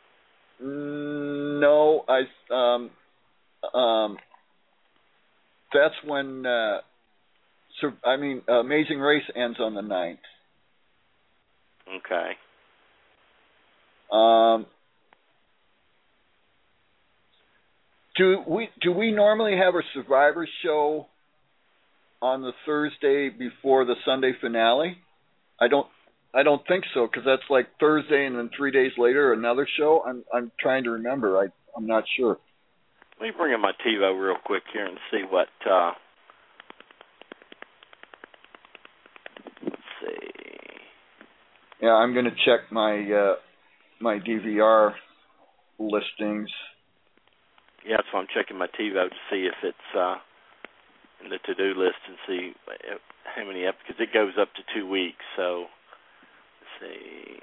No, I um um that's when uh so, I mean Amazing Race ends on the ninth. Okay. Um do we do we normally have a Survivor show on the Thursday before the Sunday finale? I don't I don't think so, because that's like Thursday and then three days later another show. I'm I'm trying to remember. I I'm not sure. Let me bring in my TiVo real quick here and see what. Uh, let's see. Yeah, I'm going to check my uh, my D V R listings. Yeah, so I'm checking my TiVo to see if it's uh, in the to-do list and see how many up, because it goes up to two weeks. So. See,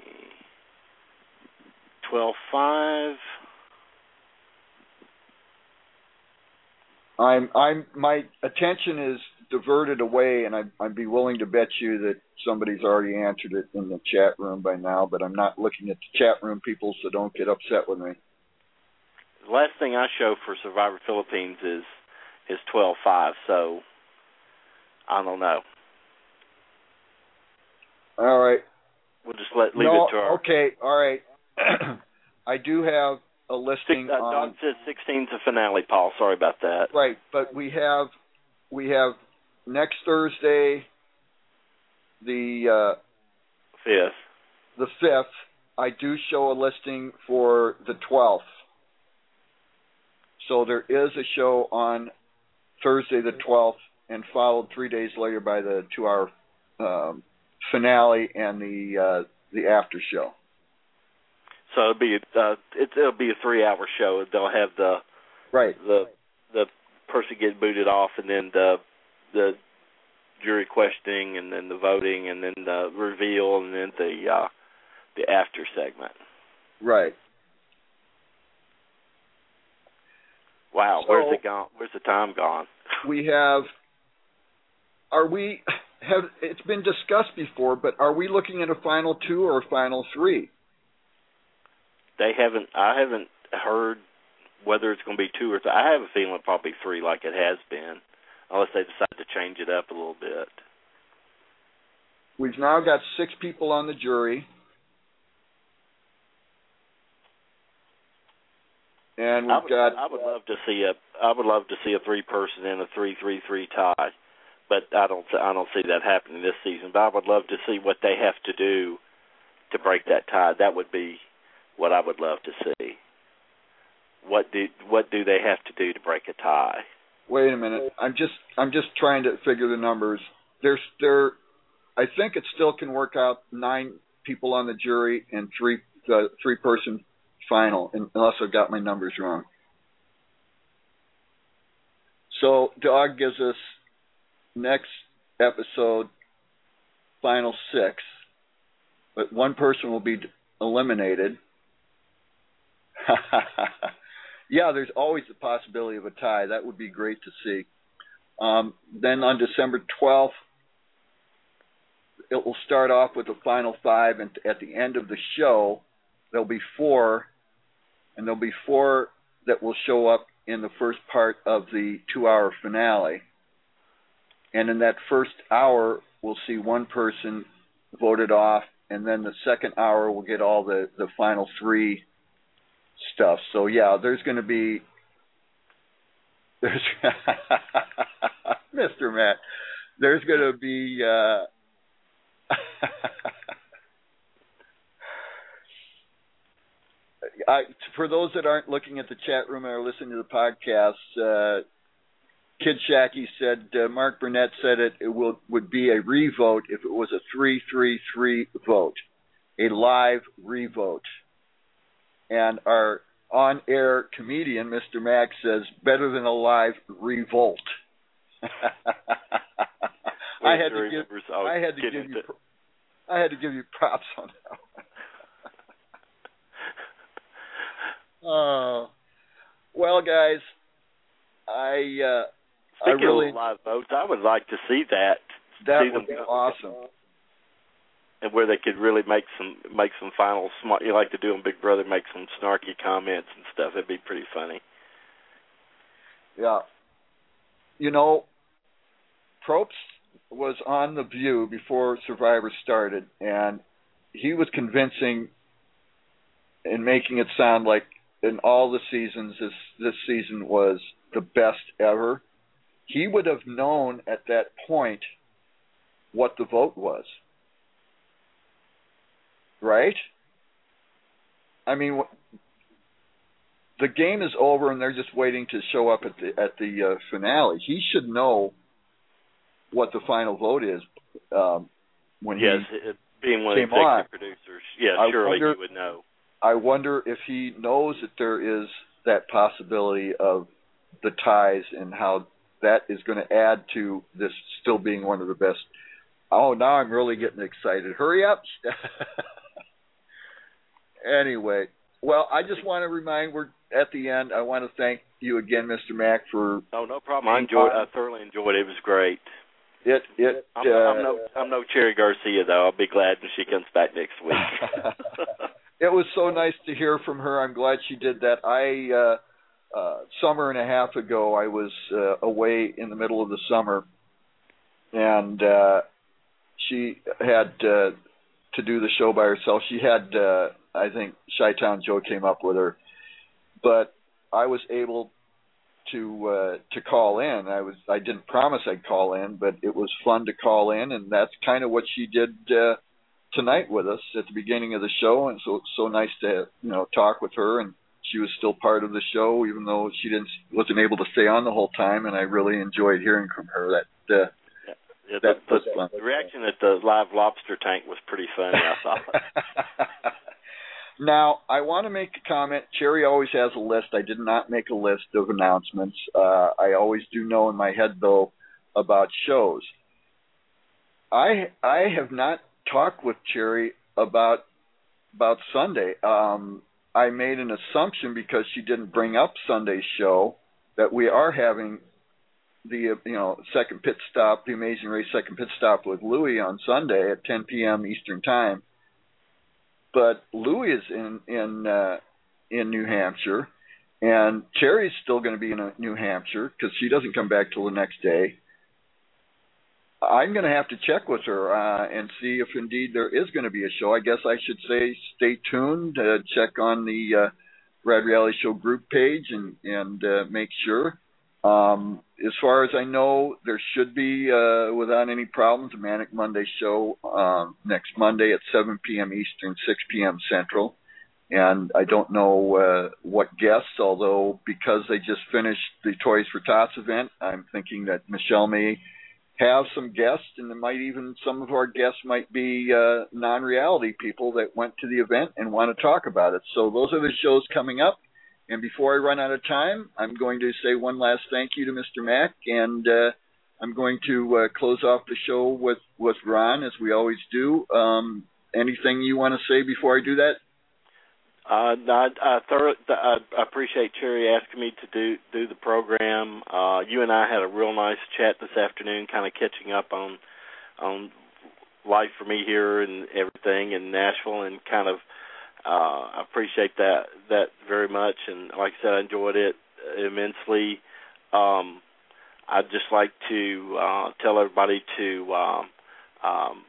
twelve five. I'm I'm my attention is diverted away, and I, I'd be willing to bet you that somebody's already answered it in the chat room by now. But I'm not looking at the chat room, people, so don't get upset with me. The last thing I show for Survivor Philippines is is twelve five. So I don't know. All right. We'll just let leave no, it to our. Okay, all right. I do have a listing uh, on. Don says sixteen's the finale, Paul. Sorry about that. Right, but we have we have next Thursday, the uh, fifth, the fifth, I do show a listing for the twelfth. So there is a show on Thursday the twelfth, and followed three days later by the two-hour um, finale and the uh, the after show. So it'll be uh, it, it'll be a three-hour show. They'll have the right the the person getting booted off, and then the the jury questioning, and then the voting, and then the reveal, and then the uh, the after segment. Right. Wow, So, where's the gone? Where's the time gone? We have. Are we have? It's been discussed before, but are we looking at a final two or a final three? They haven't. I haven't heard whether it's going to be two or three. I have a feeling probably three, like it has been, unless they decide to change it up a little bit. We've now got six people on the jury. And we've I would, got. I would love to see a. I would love to see a three-person and a three-three-three tie, but I don't. I don't see that happening this season. But I would love to see what they have to do to break that tie. That would be what I would love to see. What do What do they have to do to break a tie? Wait a minute. I'm just. I'm just trying to figure the numbers. There's there. I think it still can work out nine people on the jury and three the three-person final, unless I've got my numbers wrong. So Dog gives us next episode final six, but one person will be eliminated. Yeah, there's always the possibility of a tie. That would be great to see. Um, then on December twelfth, it will start off with the final five, and at the end of the show, there'll be four, and there'll be four that will show up in the first part of the two-hour finale. And in that first hour, we'll see one person voted off, and then the second hour we'll get all the, the final three stuff. So, yeah, there's going to be... There's Mister Matt, there's going to be... Uh, I, for those that aren't looking at the chat room and are listening to the podcast, uh, Kid Shacky said, uh, Mark Burnett said it, it will, would be a revote if it was a three three three vote, a live revote. And our on-air comedian, Mister Max, says, better than a live revolt. I had to give, I had to give you, I had to give you props on that one. Uh, well, guys, I uh, Speaking I really of live votes, I would like to see that. That see would them be awesome. And where they could really make some make some final smart. You like to do on Big Brother, make some snarky comments and stuff. It'd be pretty funny. Yeah. You know, Probst was on The View before Survivor started, and he was convincing in making it sound like in all the seasons, this this season was the best ever. He would have known at that point what the vote was, right? I mean, the game is over, and they're just waiting to show up at the at the uh, finale. He should know what the final vote is um, when yes, he it, being one of the came on. executive producers. Yeah, I surely wonder, he would know. I wonder if he knows that there is that possibility of the ties and how that is going to add to this still being one of the best. Oh, now I'm really getting excited. Hurry up. Anyway, well, I just want to remind, we're at the end. I want to thank you again, Mister Mack, for... Oh, no problem. I enjoyed. I thoroughly enjoyed it. It was great. It, it, I'm, uh, I'm no, I'm no Cherry Garcia though. I'll be glad when she comes back next week. It was so nice to hear from her. I'm glad she did that. I, uh, uh, summer and a half ago, I was uh, away in the middle of the summer, and uh, she had uh, to do the show by herself. She had, uh, I think, Chi-Town Joe came up with her, but I was able to uh, to call in. I was I didn't promise I'd call in, but it was fun to call in, and that's kind of what she did uh, tonight with us at the beginning of the show. And so so nice to you know talk with her, and she was still part of the show, even though she didn't wasn't able to stay on the whole time. And I really enjoyed hearing from her. That uh, yeah. Yeah, that the, was the, fun. The reaction at the live lobster tank was pretty funny. I thought. Now, I want to make a comment. Cherry always has a list. I did not make a list of announcements. Uh, I always do know in my head, though, about shows. I I have not talked with Cherry about about Sunday. Um, I made an assumption because she didn't bring up Sunday's show that we are having the you know second pit stop, the Amazing Race second pit stop with Louie on Sunday at ten p.m. Eastern Time. But Louie is in in uh, in New Hampshire, and Cherry's still going to be in uh, New Hampshire because she doesn't come back till the next day. I'm going to have to check with her uh, and see if indeed there is going to be a show. I guess I should say stay tuned, uh, check on the uh, Rad Reality Show group page and and uh, make sure. Um, as far as I know, there should be, uh, without any problems, a Manic Monday show um, next Monday at seven p.m. Eastern, six p.m. Central. And I don't know uh, what guests, although because they just finished the Toys for Tots event, I'm thinking that Michelle may have some guests, and there might even some of our guests might be uh, non-reality people that went to the event and want to talk about it. So those are the shows coming up. And before I run out of time, I'm going to say one last thank you to Mister Mack, and uh, I'm going to uh, close off the show with, with Ron, as we always do. Um, anything you want to say before I do that? Uh, no, I, I, thorough, I appreciate Cherry asking me to do do the program. Uh, you and I had a real nice chat this afternoon, kind of catching up on on life for me here and everything in Nashville, and kind of Uh, I appreciate that that very much, and like I said, I enjoyed it immensely. Um, I'd just like to uh, tell everybody to, um, um,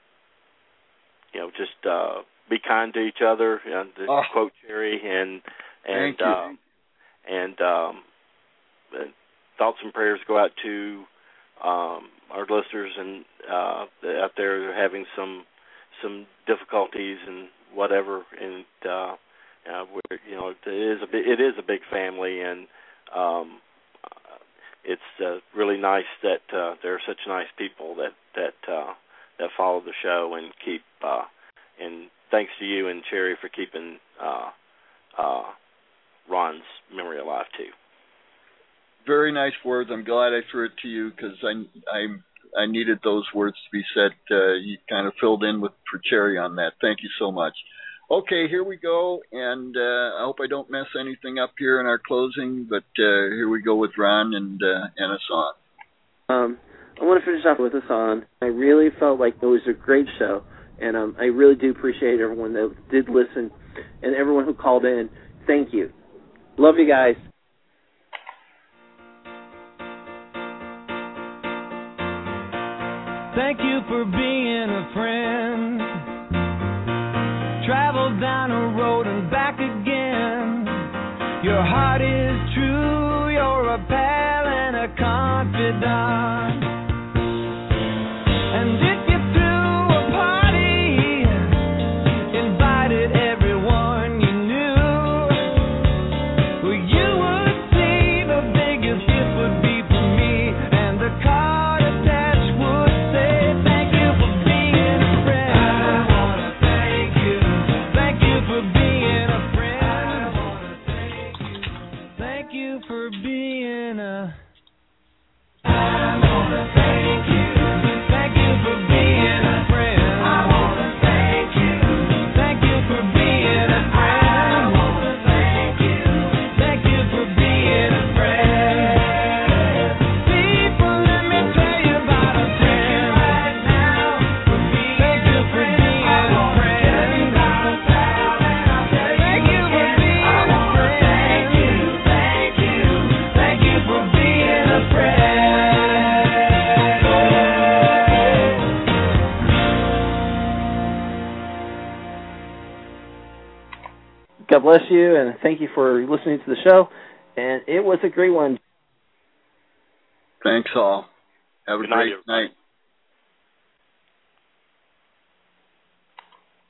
you know, just uh, be kind to each other. You know, to oh. quote Cherry, and and Thank you. uh, and, um, and thoughts and prayers go out to um, our listeners and uh, out there who are having some some difficulties and whatever, and uh, uh, we're, you know, it is a big, it is a big family, and um, it's uh, really nice that uh, there are such nice people that that uh, that follow the show and keep. Uh, and thanks to you and Cherry for keeping uh, uh, Ron's memory alive too. Very nice words. I'm glad I threw it to you because I I I needed those words to be said. Uh, you kind of filled in with for Cherry on that. Thank you so much. Okay, here we go, and uh, I hope I don't mess anything up here in our closing, but uh, here we go with Ron and uh, and a song. Um, I want to finish off with a song. I really felt like it was a great show, and um, I really do appreciate everyone that did listen and everyone who called in. Thank you. Love you guys. Thank you for being a friend. Travel down a road and back again. Your heart is true, you're a pal and a confidant. And if you threw a party, invited everyone you knew, well, you would see the biggest gift would be for me, and the card attached would say, thank you for being a friend. I want to thank you. Thank you for being a friend. I want to thank you. Thank you for being a... I want to thank you. Thank you for being a friend. I want to thank you. Thank you for being a friend. I want to thank you. Thank you for being a friend. People, let me tell you about a friend right now. Thank you for being a friend. Thank you for being a friend. Thank you, thank you, thank you for being a friend. God bless you, and thank you for listening to the show. And it was a great one. Thanks all. Have a Good night, great everybody. night.